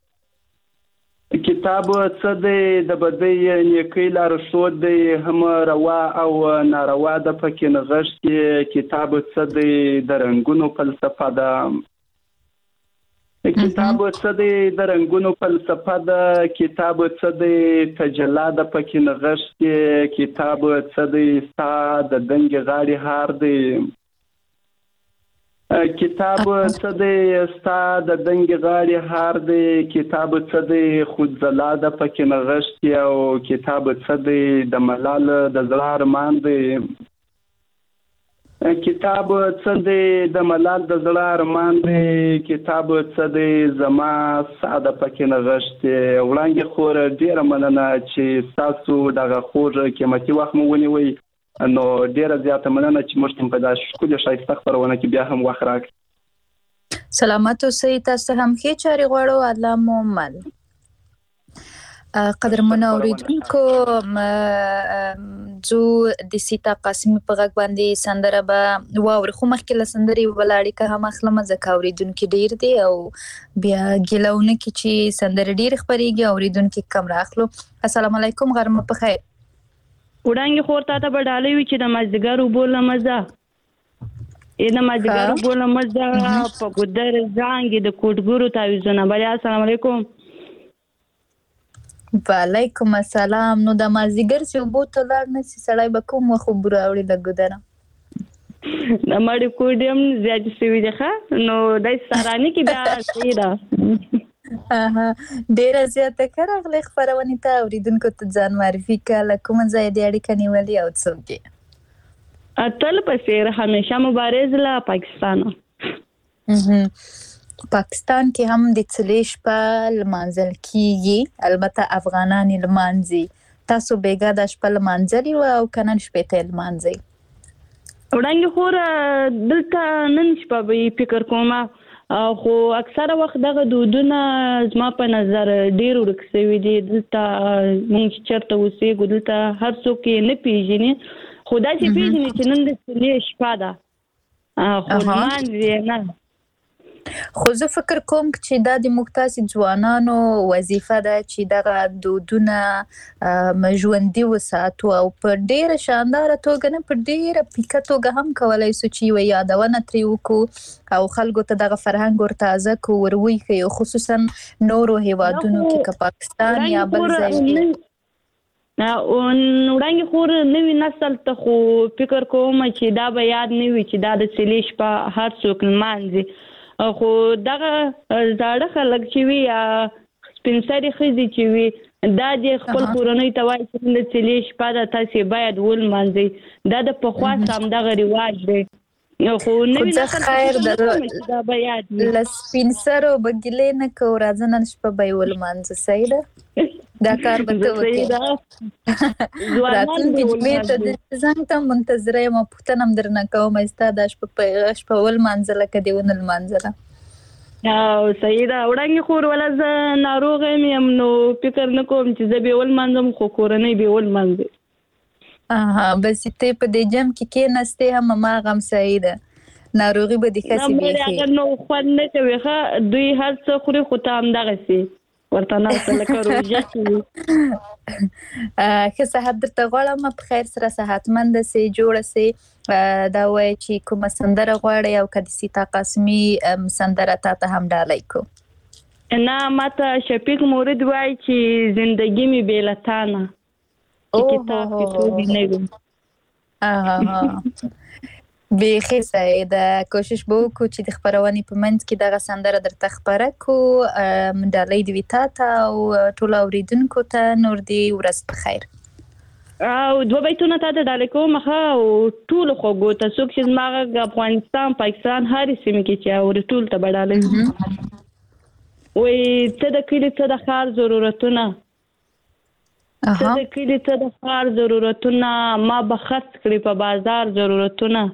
Speaker 8: کتاب څه دی د بدۍ نیکۍ لارښود دی هم روا او ناروا د پکې نغښتې کتاب څه دی د رنګونو فلسفه ده کتاب څه دی د رنګونو فلسفه ده کتاب څه دی تجلا د پکې نغښتې کتاب څه دی ستا د دنګې غاړې هار دی کتاب څه دی ستا د دنګې غاړې هار دی کتاب څه دی خود زلا د پکې نغښتې او کتاب څه دی د ملال د زړه ارمان دی کتاب څه دی د ملال د زړه ارمان دی کتاب څه دی زما ساده پکې نغښتې. وړاندې خور ډیره مننه چې تاسو دغه خور قیمتي وخت مو ونیوئ نو ډیره زیاته مننه چې موږ ته په دا ښکلې ښایسته خپرونه کې بیا هم وخت راکړئ.
Speaker 4: سلامت اوسئ تاسو هم ښې چارې غواړو الله مو مل. قدرمن اوریدونکو جو د سیتا قاسمی په غږ باندې سندره به واور خو مخکې له سندرې ولاړې که هم اخلم ځکه اوریدونکو ډیر دی او بیا ګلونه کې چې سندره ډیر خبرېږي اوریدونکو کم راخلو. السلام علیکم غرمه په خیر.
Speaker 10: وړانګې خور تا ته به ډالۍ وي چې د مازدیګر اوبو له مزه ای د مازدیګر اوبو له مزه په ګودر زانګې د کوټګورو تعویضونه بلې. السلام علیکم.
Speaker 4: وعلیکم السلام. نو د مازدیګر چې اوبو ته لاړ نه سي سړی به کوم وخت اوبه راوړي له ګودره
Speaker 10: د مړي کوډ هم زیات شوي دي ښه نو دی ساراني کې بیا صحیح ده
Speaker 4: ډیره زیاته ښه راغلې خپرونې ته. اوریدونکو ته ځان معرفي کړه له کومه ځایه دې اړیکه نیولې او څوک یې؟
Speaker 10: اتل پسې همیشه مبارز له پاکستانه.
Speaker 4: پاکستان کې هم د څلې شپه لمانځل کیږي، البته افغانان یې لمانځي. تاسو بیګا د شپه لمانځلي و او کنن شپې ته لمانځي؟
Speaker 10: وړاندې خور دلته نن شپه به فکر کوم، خو اکثره وخت دغه دودونه زما په نظر ډیر ورک شوي دي. دلته موږ چې چېرته اوسېږو دلته هر څوک یې نه پیژني، خو داسې پیژني چې نن د څلې شپه ده، خو لمانځي نه.
Speaker 4: خو زه فکر کوم چې دا د موږ تاسې ځوانانو وظیفه ده چې دغه دودونه ژوندي وساتو او په ډیره شانداره توګه، نه په ډیره پیکه توګه هم کولی سو چې یوه یادونه ترې وکړو او خلکو ته دغه فرهنګ ور تازه کړو، ور وښیو، خصوصا نورو هیوادونو کې که پاکستان یا بل ځای وي.
Speaker 10: وړاندې خور نوي نسل ته خو فکر کوم چې دا به یاد نه وي چې دا د څلې شپه هر څوک لمانځي، خو دغه زاړه خلک چې وي یا سپین سرې ښځې چې وي دا د خپل کورنۍ ته وایي چې د څلې شپه ده تاسې باید ولمانځئ. دا د پخوا همدغه رواج دی، خو نوي نسل چې دا به یاد وي.
Speaker 4: له سپین سرو به ګیلې نه کوو، راځه نن شپه به یې ولمانځو. صحیح ده؟ دا کار به ته وکړې. راتلونکي جمعې ته د زنګ ته منتظره یم او پوښتنه هم درنه کوم چې ستا دا شپه ولمانځله که دې ونه لمانځله.
Speaker 10: صحیح ده. وړاندې خور ولا زه ناروغه یم نو فکر نه کوم چې زه به ولمانځم، خو کورنۍ به ولمانځي.
Speaker 4: بس ته په دې جمع کې کېناستې هم هماغه هم صحیح ده، ناروغي به دې ښه سي بیخي.
Speaker 10: اگر نو خوند نه کوي ښه، دوی هر څه خوري خو ته همدغسې ورته ناسته لکه روژه کې.
Speaker 4: ښه صحت درته غواړم، په خیر سره صحتمنده سې، جوړه سې. دا وایي چې کومه سندره غواړئ او که د سیتا قاسمي سندره تا ته هم ډالۍ کو؟
Speaker 10: نه، ماته شفیق مورد وایي چې زندگی می بې له تا نه، کتاب کې ټولې نه وي.
Speaker 4: بیخي صحیح ده. کوشش به وکړو چې د خپرونې په منځ کې دغه سندره درته خپره کړو. ډالۍ دې وي تا ته او ټولو اورېدونکو ته. نور دې ورځ په خیر.
Speaker 10: او دوه بیتونه تا ته ډالۍ کوم ښه، او ټولو خوږو ته، څوک چې زما غږ افغانستان، پاکستان، هرې سیمې کې چې اوري ټولو ته به ډالۍ وي. وایي څه د کلي څه د ښار ضرورتونه، څه د کلي څه د ښار ضرورتونه، ما به خرڅ کړي په بازار ضرورتونه.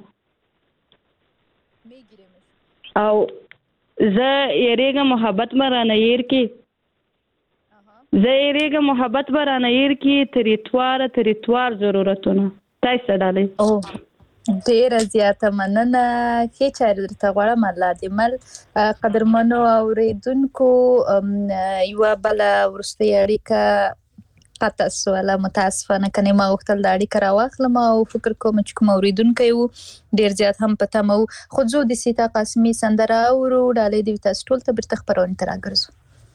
Speaker 10: او زه یریږم محبت به رانه هیر کړي، زه یریږم محبت به رانه هیر کړي، تر اتواره تر اتوار ضرورتونه. تاسو څه ډالۍ؟
Speaker 4: ډېره زیاته مننه. ښې چارې درته غواړم. الله دې مل. قدرمنو اورېدونکو، یوه بله وروستۍ اړیکه قطع سوله، متاسفانه کنې ما غوښتل د اړیکه راواخلم او فکر کوم چې کوم اورېدونکی و ډېر زیات هم په تمه و. خو ځو د سیتا قاسمي سندره اورو. ډالۍ دې وي تاسو ټول ته. بیرته خپرونې ته راګرځو.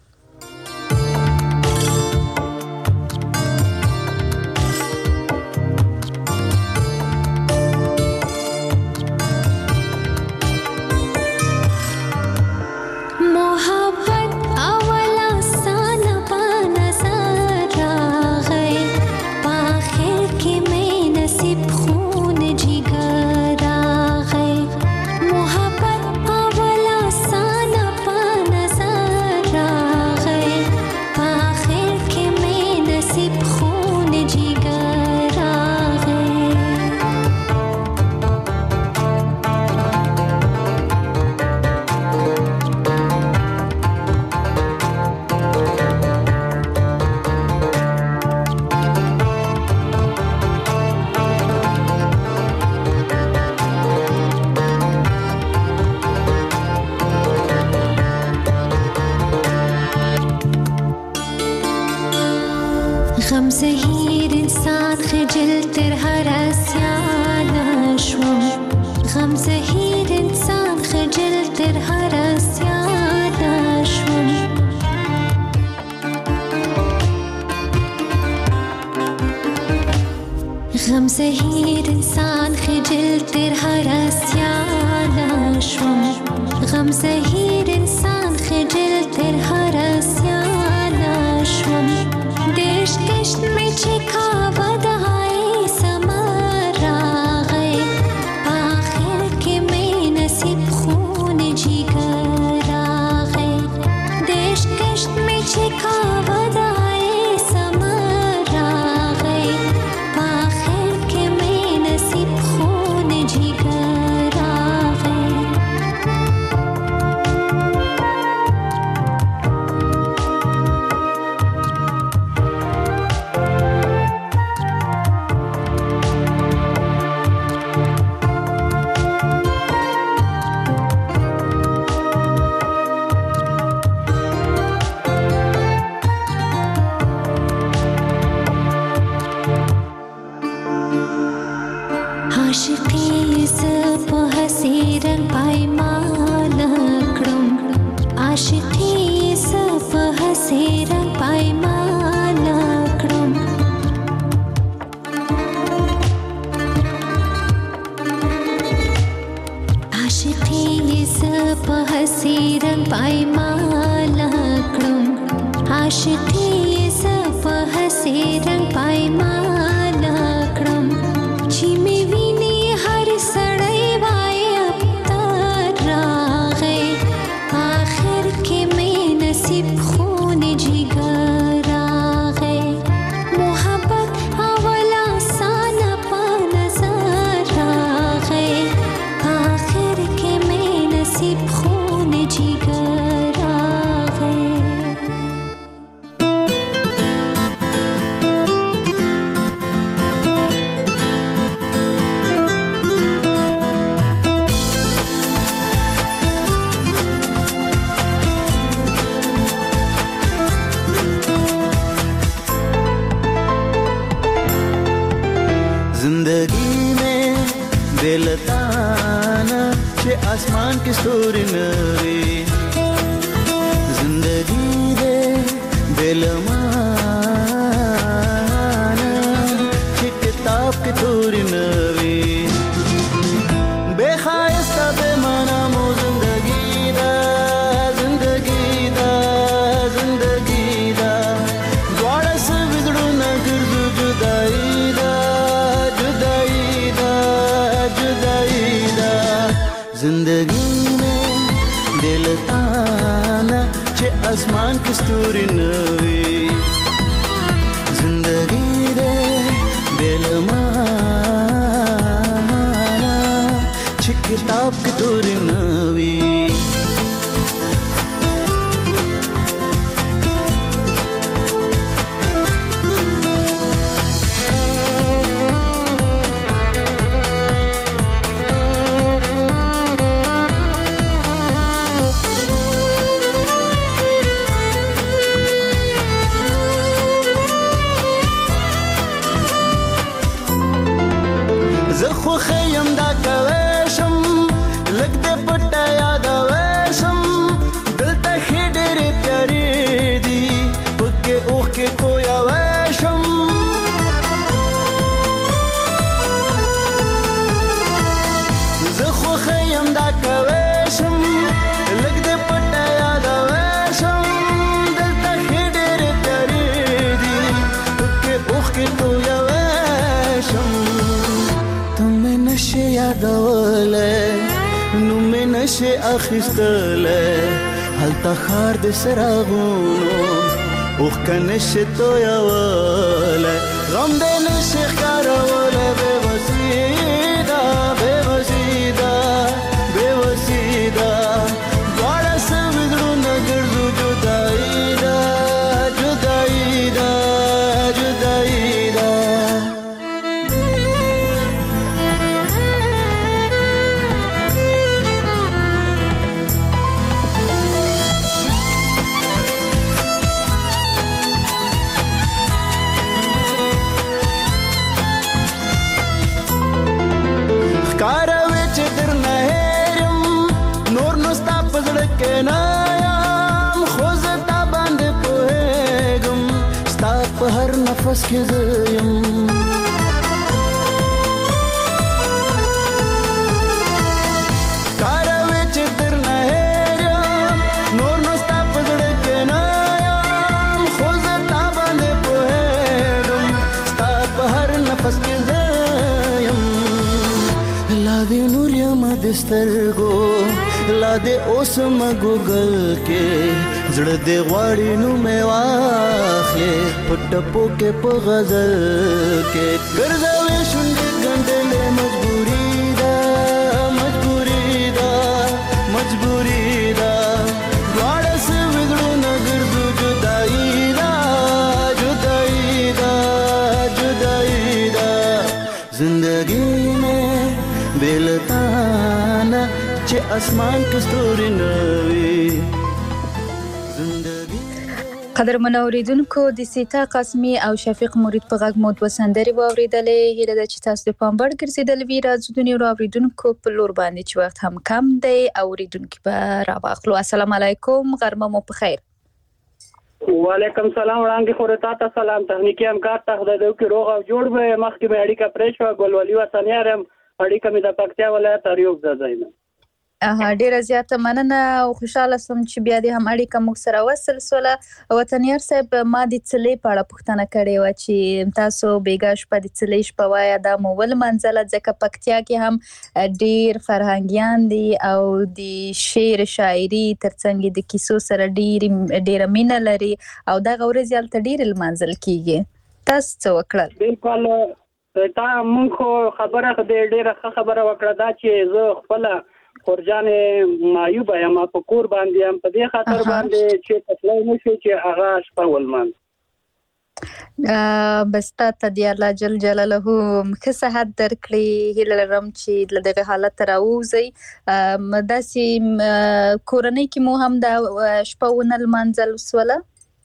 Speaker 11: غم زهیر انسان خجل تر هر اسیان شوم، غم زهیر انسان خجل تر هر اسیان شوم. غم زهیر انسان خجل تر هر اسیان شوم، غم زهیر انسان خجل تر هر اسیان شوم. دشت دشت میں چکا ودائے عاشقي سفه سيرا پایمانا کړم عاشقي سفه سيرا پایمانا کړم عاشقي سفه سيرا پایمانا کړم چې مې ویني هر سړی وای اب تر راغی آخر کې مې نصیب خون جګر راغی محبت اوله سانه په نظر راغی آخر کې مې نصیب خون جګر راغی
Speaker 5: जिंदगी में दिलताना चे आसमान की स्तूरी नवी जिंदगी दे दिलमाना चे किताब की तूरी नवी बेखायस्ता बेमाना मो जिंदगी दा जिंदगी दा जिंदगी दा द्वारा से बिगड़ू न गिरदू जुदाई जिंदगी में दिल ताना चे आसमान की स्तूरी नवी जिंदगी दे दिल माना चे किताब की तूरी नवी خیم دا کویشم لگ دے پٹا یاد ویشم دلتا خی ڈیری پیاری دی پکے اوخ کے کویا ویشم زخو خیم دا کویشم لگ دے پٹا یاد ویشم دلتا خی ڈیری پیاری دی پکے اوخ کے کویا ویشم تمہیں نشے یادولے نومے نشے اخیستلے هلتا خار دے سراغونو اوخ کا نشے تویاولے غم دے نشے خارولے بے وسیدہ بے وسیدہ بے وسیدہ دوارا سے بدرو نگردو جدائی دا جدائی دا جدائی دا هر نفس کې زیم کاروي چې تر نه هېرم نور نو ستا په زړه کې نه یم خو زه تا باندې پوهېږم ستا په هر نفس کې زیم لا دې نور یم د سترګو لا دې اوس م ګوګل کې زړه دې غواړي نو مې واخلې په ټپو کې په غزل کې ګرځوي شونډې ګنډلې مجبوري ده مجبوري ده مجبوري ده دواړه سه وګړو نه ګرځو جدایي ده جدایي ده جدایي ده زندګي میں بلتانا چې اسمان کې ستوري نه وي
Speaker 4: قدرمن اوریدونکو د سیتا قاسمی او شفیق مرید په غږ مو دوه سندرې واوریدلې. هیله ده چې تاسو د پام وړ ګرځیدل وي. راځو د نورو اوریدونکو په لور باندې چې وخت هم کم دی. اوریدونکو به راواخلو. السلام علیکم، غرمه مو په خیر.
Speaker 12: وعلیکم سلام وړاندې خو ته تاسو سلام تخنیکی همکار ته خدای دې وکړي روغ او جوړ به. مخکې مې اړیکه پرې شوه، ګلولي وطنیارم، اړیکه مې د پکتیا ولایت اریوب ځای نه.
Speaker 4: اها ډیره زیاته مننه او خوشاله سم چې بیا دې هم اړیکه موږ سره وصل سوله. وطنیار صاحب، ما د څلې په اړه پوښتنه کړې و چې تاسو بیګا شپه د څلې شپه وایه دا مو ول منځله، ځکه پکتیا کې هم ډیر فرهنګیان دي او د شعر شاعري ترڅنګ د کیسو سره ډیر ډیره مینه لري او دغه ورځ هلته ډیر لمانځل کیږي. تاسو څه وکړل؟
Speaker 12: بالکل تا مونږ خو خبره دې ډیره ښه خبره وکړه دا چې زه خپله خورجانې معیوبه یم په کور باندې یم په دې خاطر باندې چې تسلی نه شي چې هغه شپه ولمانځ.
Speaker 4: بس تا ته د الله جل جلاله ښه صحت درکړي. هیله لرم چې له دغه حالت راووځئ. داسې کورنۍ کې مو هم دا شپه ونه لمانځل سوله؟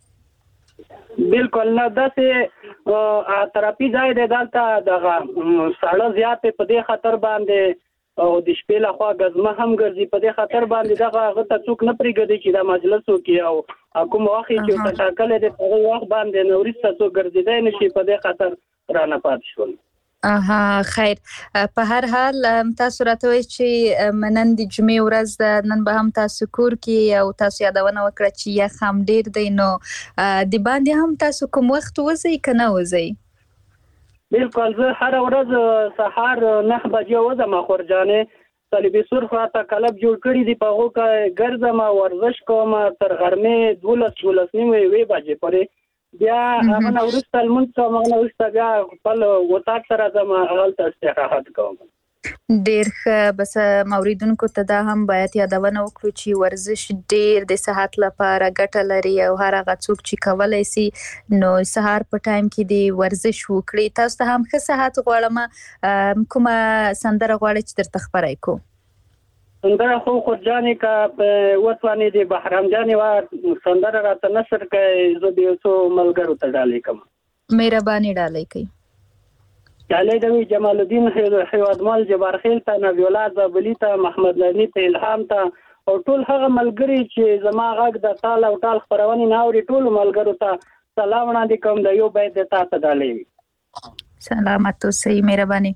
Speaker 12: بالکل نه، داسې تراپي ځای دی دلته دغه ساړه زیات په دې خاطر باندې او د شپې لخوا ګزمه هم ګرځي په دې خاطر باندې دغه هغه ته څوک نه پرېږدي چې دا مجلس وکړي او کوم وخت چې ورته ټاکلی دی په هغه وخت باندې نه وروسته څوک ګرځېدی نه شي، په دې خاطر رانه پاتې شول.
Speaker 4: اها خیر. په هر حال تاسو راته وایئ چې نن د جمعې ورځ ده، نن به هم تاسو کور کې او تاسو یادونه وکړه چې یخ هم ډیر دی، نو د باندې هم تاسو کوم وخت وځئ که نه وځئ؟
Speaker 12: بالکل زه هر ورځ سهار نه بجې وځم خورجانې صلیبي سور خواته کلب جوړ کړي دي، په هغو کې ګرځم ورزش کوم تر غرمې دولس دولس نیمې یوې بجې پورې. بیا هغه نه وروسته لمونځ کوم، هغه نه وروسته بیا خپل وطاق سره ځم هلته استراحت کوم.
Speaker 4: ډیر ښه. بس اوریدونکو ته دا هم باید یادونه وکړو چې ورزش ډیر د صحت لپاره ګټه لري او هر هغه څوک چې کولی سي نو سهار په ټایم کې د ورزش وکړي. تاسو ته هم ښه صحت غواړم. کومه سندره غواړئ چې درته خپره کړو؟
Speaker 12: سندره خو خورجانې که وتوانې د بهرام جانې وه سندره راته نشر کړئ، زه د یو څو ملګرو ته ډالۍ کوم.
Speaker 4: مهرباني ډالۍ کوي.
Speaker 12: ډالۍ دوي جمال الدین حیوادمال جبارخیل ته، نبی الله زابلی ته، محمد لانی ته، الهام ته او ټول هغه ملګري چې زما غږ د تال او ټال خپرونې نه اوري ټولو ملګرو ته سلام وړاندې کوم. د یو بیت د تا ته ډالۍ وي.
Speaker 4: سلامت اوسئ، مهرباني.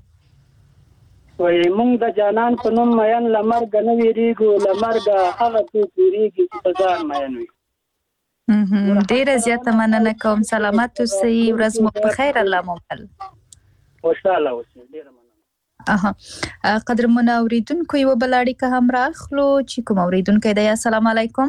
Speaker 12: وایي موږ د جانان په نوم مین له مرګه نه ویریږو، له مرګه هغه څوک ویریږي چې په ځان مین وي.
Speaker 4: ډیره زیاته مننه کوم. سلامت اوسئ، ورځ مو په خیر. الله مو بل
Speaker 12: خوشاله اوسئ. ډیره مننه.
Speaker 4: اها قدرمن اوریدونکو یو بل اړیکه هم راخلو چې کوم اوریدونکو دی. السلام علیکم.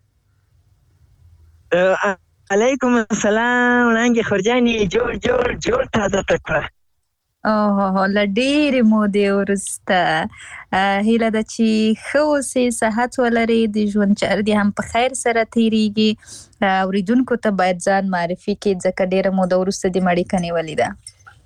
Speaker 13: علیکم السلام. وړاندې خورجانې جوړ جوړ جوړ تازه تکړه.
Speaker 4: اوه له ډېرې مودې وروسته هیله ده چې ښه اوسئ، صحت ولرئ، د ژوند چارې دې هم په خیر سره تېرېږي. اوریدونکو ته باید ځان معرفي کړي ځکه ډېره موده وروسته دې اړیکه نیولې ده.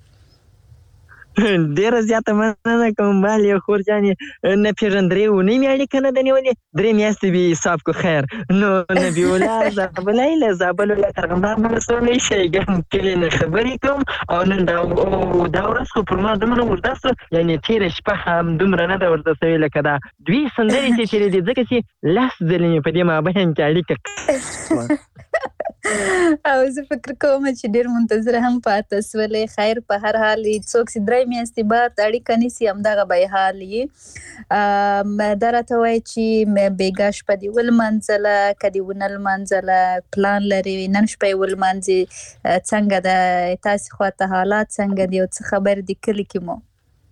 Speaker 13: ډیره زیاته مننه کوم. بال یو خورجانې نه پېژن درې اونۍ مې اړیکه نه ده نیولې، درې میاشتې به حساب کو خیر. نو نبي الله زابلی له زابل ولایت ارغنداب ولسوالۍ شیګم کلي نه خبرې کوم او نن دا دا ورځ خو پر ما دومره اوږده سوه، یعنې تېره شپه هم دومره نه ده ورته سوې لکه دا دوې سندرې چې تېرې دي، ځکه چې لس ځلې مې په دې مابین کې اړیکه
Speaker 4: او زه فکر کوم چې ډیر منتظره هم پاتې سولې. خیر په هر حال څوک چې درې میاشتې بعد اړیکه نیسي همدغه به یې حال وي. دا راته وایي چې بیګا شپه دې ولمانځله که دې ونه لمانځله، پلان لري نن شپه یې ولمانځي. څنګه ده تاسې خواته حالات څنګه دي او څه خبر دي کلي کې مو؟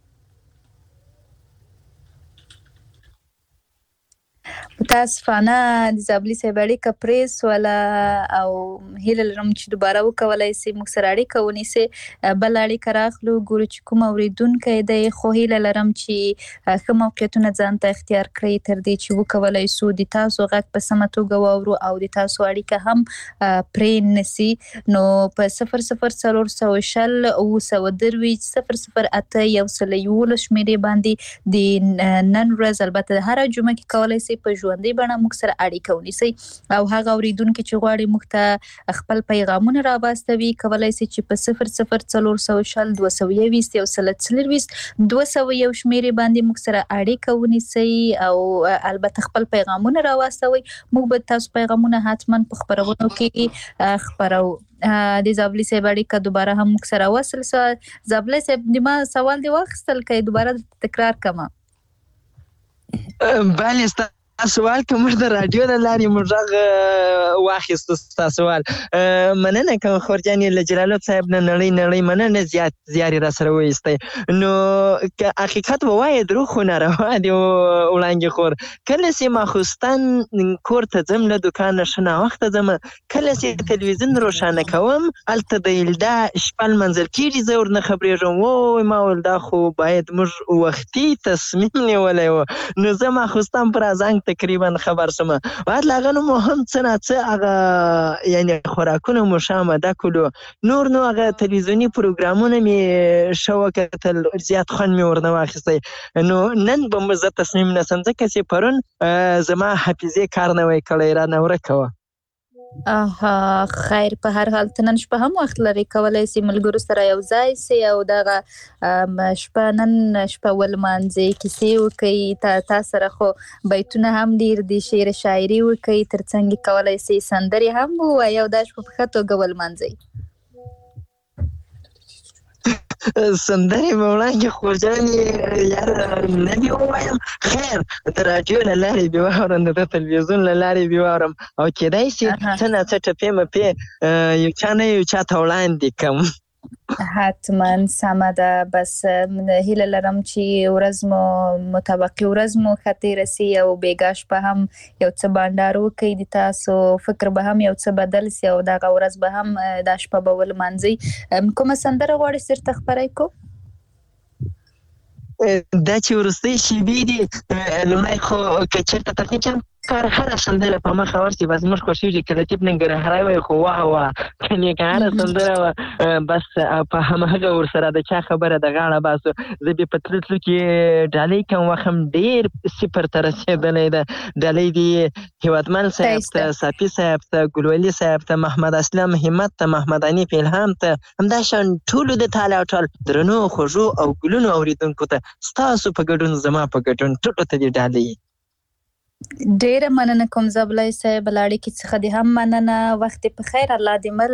Speaker 4: متاسفانه د زابلي صاحب اړیکه پرې سوله او هیله لرم چې دوباره وکولی سي موږ سره اړیکه ونیسي. بل اړیکه راخلو، ګورو چې کوم اورېدونکی دی، خو هیله لرم چې ښه موقعیتونه ځان ته اختیار کړئ تر دې چې وکولی سو د تاسو غږ په سمه توګه واورو او د تاسو اړیکه هم پرې نسي. نو په صفر صفر څلور سوه شل اووه سوه درویشت صفر صفر اته یو سل یولس شمېرې باندې د نن ورځ البته هره جمعه کې کولی سي په ژوند ژوندۍ بڼه موږ سره اړیکه ونیسئ او هغه اوریدونکي چې غواړي موږ ته خپل پیغامونه راواستوي کولی شي چې په صفر صفر څلور سوه شل دوه سوه یویشت یو سل څلرویشت دوه سوه یو شمېرې باندې موږ سره اړیکه ونیسئ او البته خپل پیغامونه راواستوي. موږ به تاسو پیغامونه حتما په خپرونو کې خپرو. د زابلی صاحب اړیکه دوباره هم موږ سره وصل سو. زابلی صاحب نیمه سوال دی واخیستل که دوباره تکرار کما؟
Speaker 13: بله سوال که موږ د رادیو د لارې موږ غږ واخیستو ستا سوال. مننه کوم خورجانې له جلالب صاحب نه نړۍ نړۍ مننه زیات زیارې را سره وایستی. نو که حقیقت ووایې دروغ خو ناروا دي وړانګې خور. کله چې ماخوستن کور ته ځم له دوکانه ښه ناوخته ځم کله چې تلویزیون روښانه کوم هلته د یلدا شپه لمنځل کېږي زه ورنه خبرېږم ووی ما ویل دا خو باید موږ وختي تصمیم نیولی و. نو زه ماخوستن پر ازانګ تقریبا خبر شم بعد لاغه نو مهم څه نه څه هغه یعنی خوراکونه مو شامده کړو نور نو هغه تلویزیوني پروګرامونه مې ښه وکتل زیات خوند مې ورنه واخیستی. نو نن به مو زه تصمیم نیسم ځکه چې پرون زما حافظې کار نه وی کړی رانه ورکه وه.
Speaker 4: اها خیر په هر حال ته نن شپه هم وخت لري کولی شي ملګرو سره یو ځای سي او دغه شپه نن شپه ولمانځئ کیسې وکړئ تا سره خو بیتونه هم ډېر دي شعر شاعري وکړئ تر څنګ کولی شي سندرې هم ووایي او دا شپه په ښه توګه ولمانځئ.
Speaker 13: سندرې به وړانګې خورجانې یاره نه دې ووایم خیر د راډیو له لارې دې واورم د تلویزیون له لارې دې واورم او کیدای شي څه نه څه ټپې مپې یو چا نه یو چا ته وړاندې کړم.
Speaker 4: حتما سمه ده. بس هیله لرم چې ورځ مو مطابقي ورځ مو ښه تېره سي او بېګا شپه هم یو څه بانډار وکړئ د تاسو فکر به هم یو څه بدل سي او دغه ورځ به هم دا شپه به ولمانځئ. کومه سندره غواړئ سرته خپره کړو؟
Speaker 13: دا چې وروستۍ شېبې دي لومړی خو که چېرته تخنیک کار هره سندره په مخه ورسي بس موږ خوښېږي که لطیف ننګرهاری وایي خو واه واه کنې که هره سندره وه بس په همهغه ورسره د چا خبره د غاړه باسو. زه بیا په تلو تلو کې ډالۍ کوم وخت هم ډېر صفر ته رسېدلی ده. ډالۍ دي هیوادمل صاحب ته صافي صاحب ته ګلولي صاحب ته محمد اسلم همت ته محمد حنیف الهام ته همداشان ټولو د تال او ټال درنو خوږو او ګلونو اورېدونکو ته ستاسو په ګډون زما په ګډون ټولو ته دې ډالۍ.
Speaker 4: ډیره مننه کوم زابلی صاحب له اړیکې څخه دې هم مننه. وخت په خیر الله دې مل.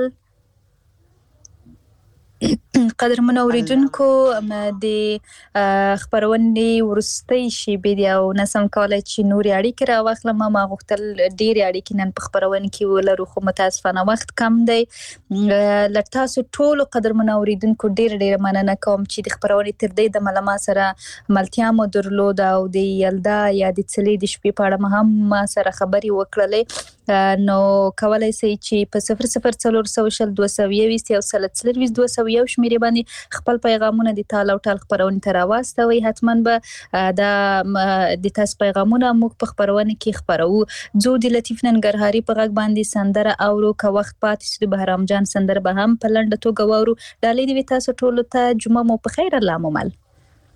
Speaker 4: قدرمنو اوریدونکو د خپرونې وروستۍ شېبې دي او نسم کولی چې نورې اړیکې راواخلم. ما غوښتل ډېرې اړیکې نن په خپرونې کې ولرو خو متاسفانه وخت کم دی. له تاسو ټولو قدرمنو اوریدونکو ډېره ډېره مننه کوم چې د خپرونې تر دې دمه له ما سره ملتیا مو درلوده او د یلدا یا د څلې د شپې په اړه مو هم ما سره خبرې وکړلې. نو کولی شئ چې په صفر صفر څلور سوه شل دوه سوه یویشت یو سل څلرویشت دوه سوه یو شمېرې باندې خپل پیغامونه د تال او ټال خپرونې ته راواستوئ. حتما به دا د تاسو پیغامونه موږ په خپرونه کې خپروو. ځو د لطیف ننګرهاري په غږ باندې سندره اورو که وخت پاتې شو د بهرام جان سندره به هم په لنډه توګه واورو. ډالۍ دې وي تاسو ټولو ته. جمعه مو په خیر. الله مو مل.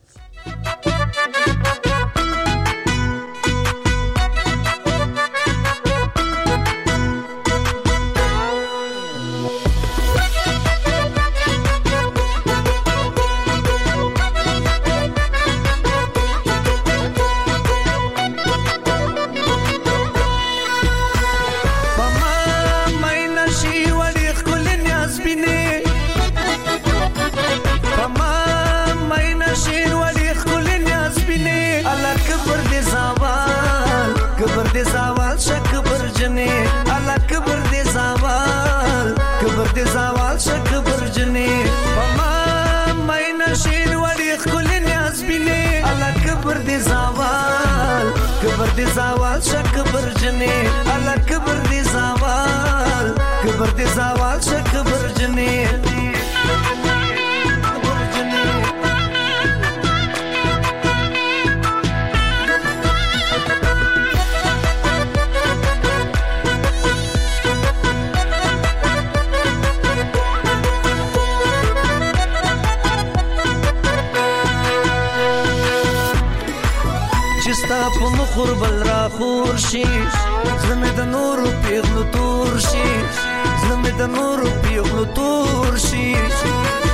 Speaker 5: زوال شک برجنی الا کبر دی زوال کبر دی زوال شک برجنی
Speaker 14: چستا په مخور بل را
Speaker 5: خور شي زړه مې د نورو پیغلو تور شي زړه مې د نورو پیغلو تور شي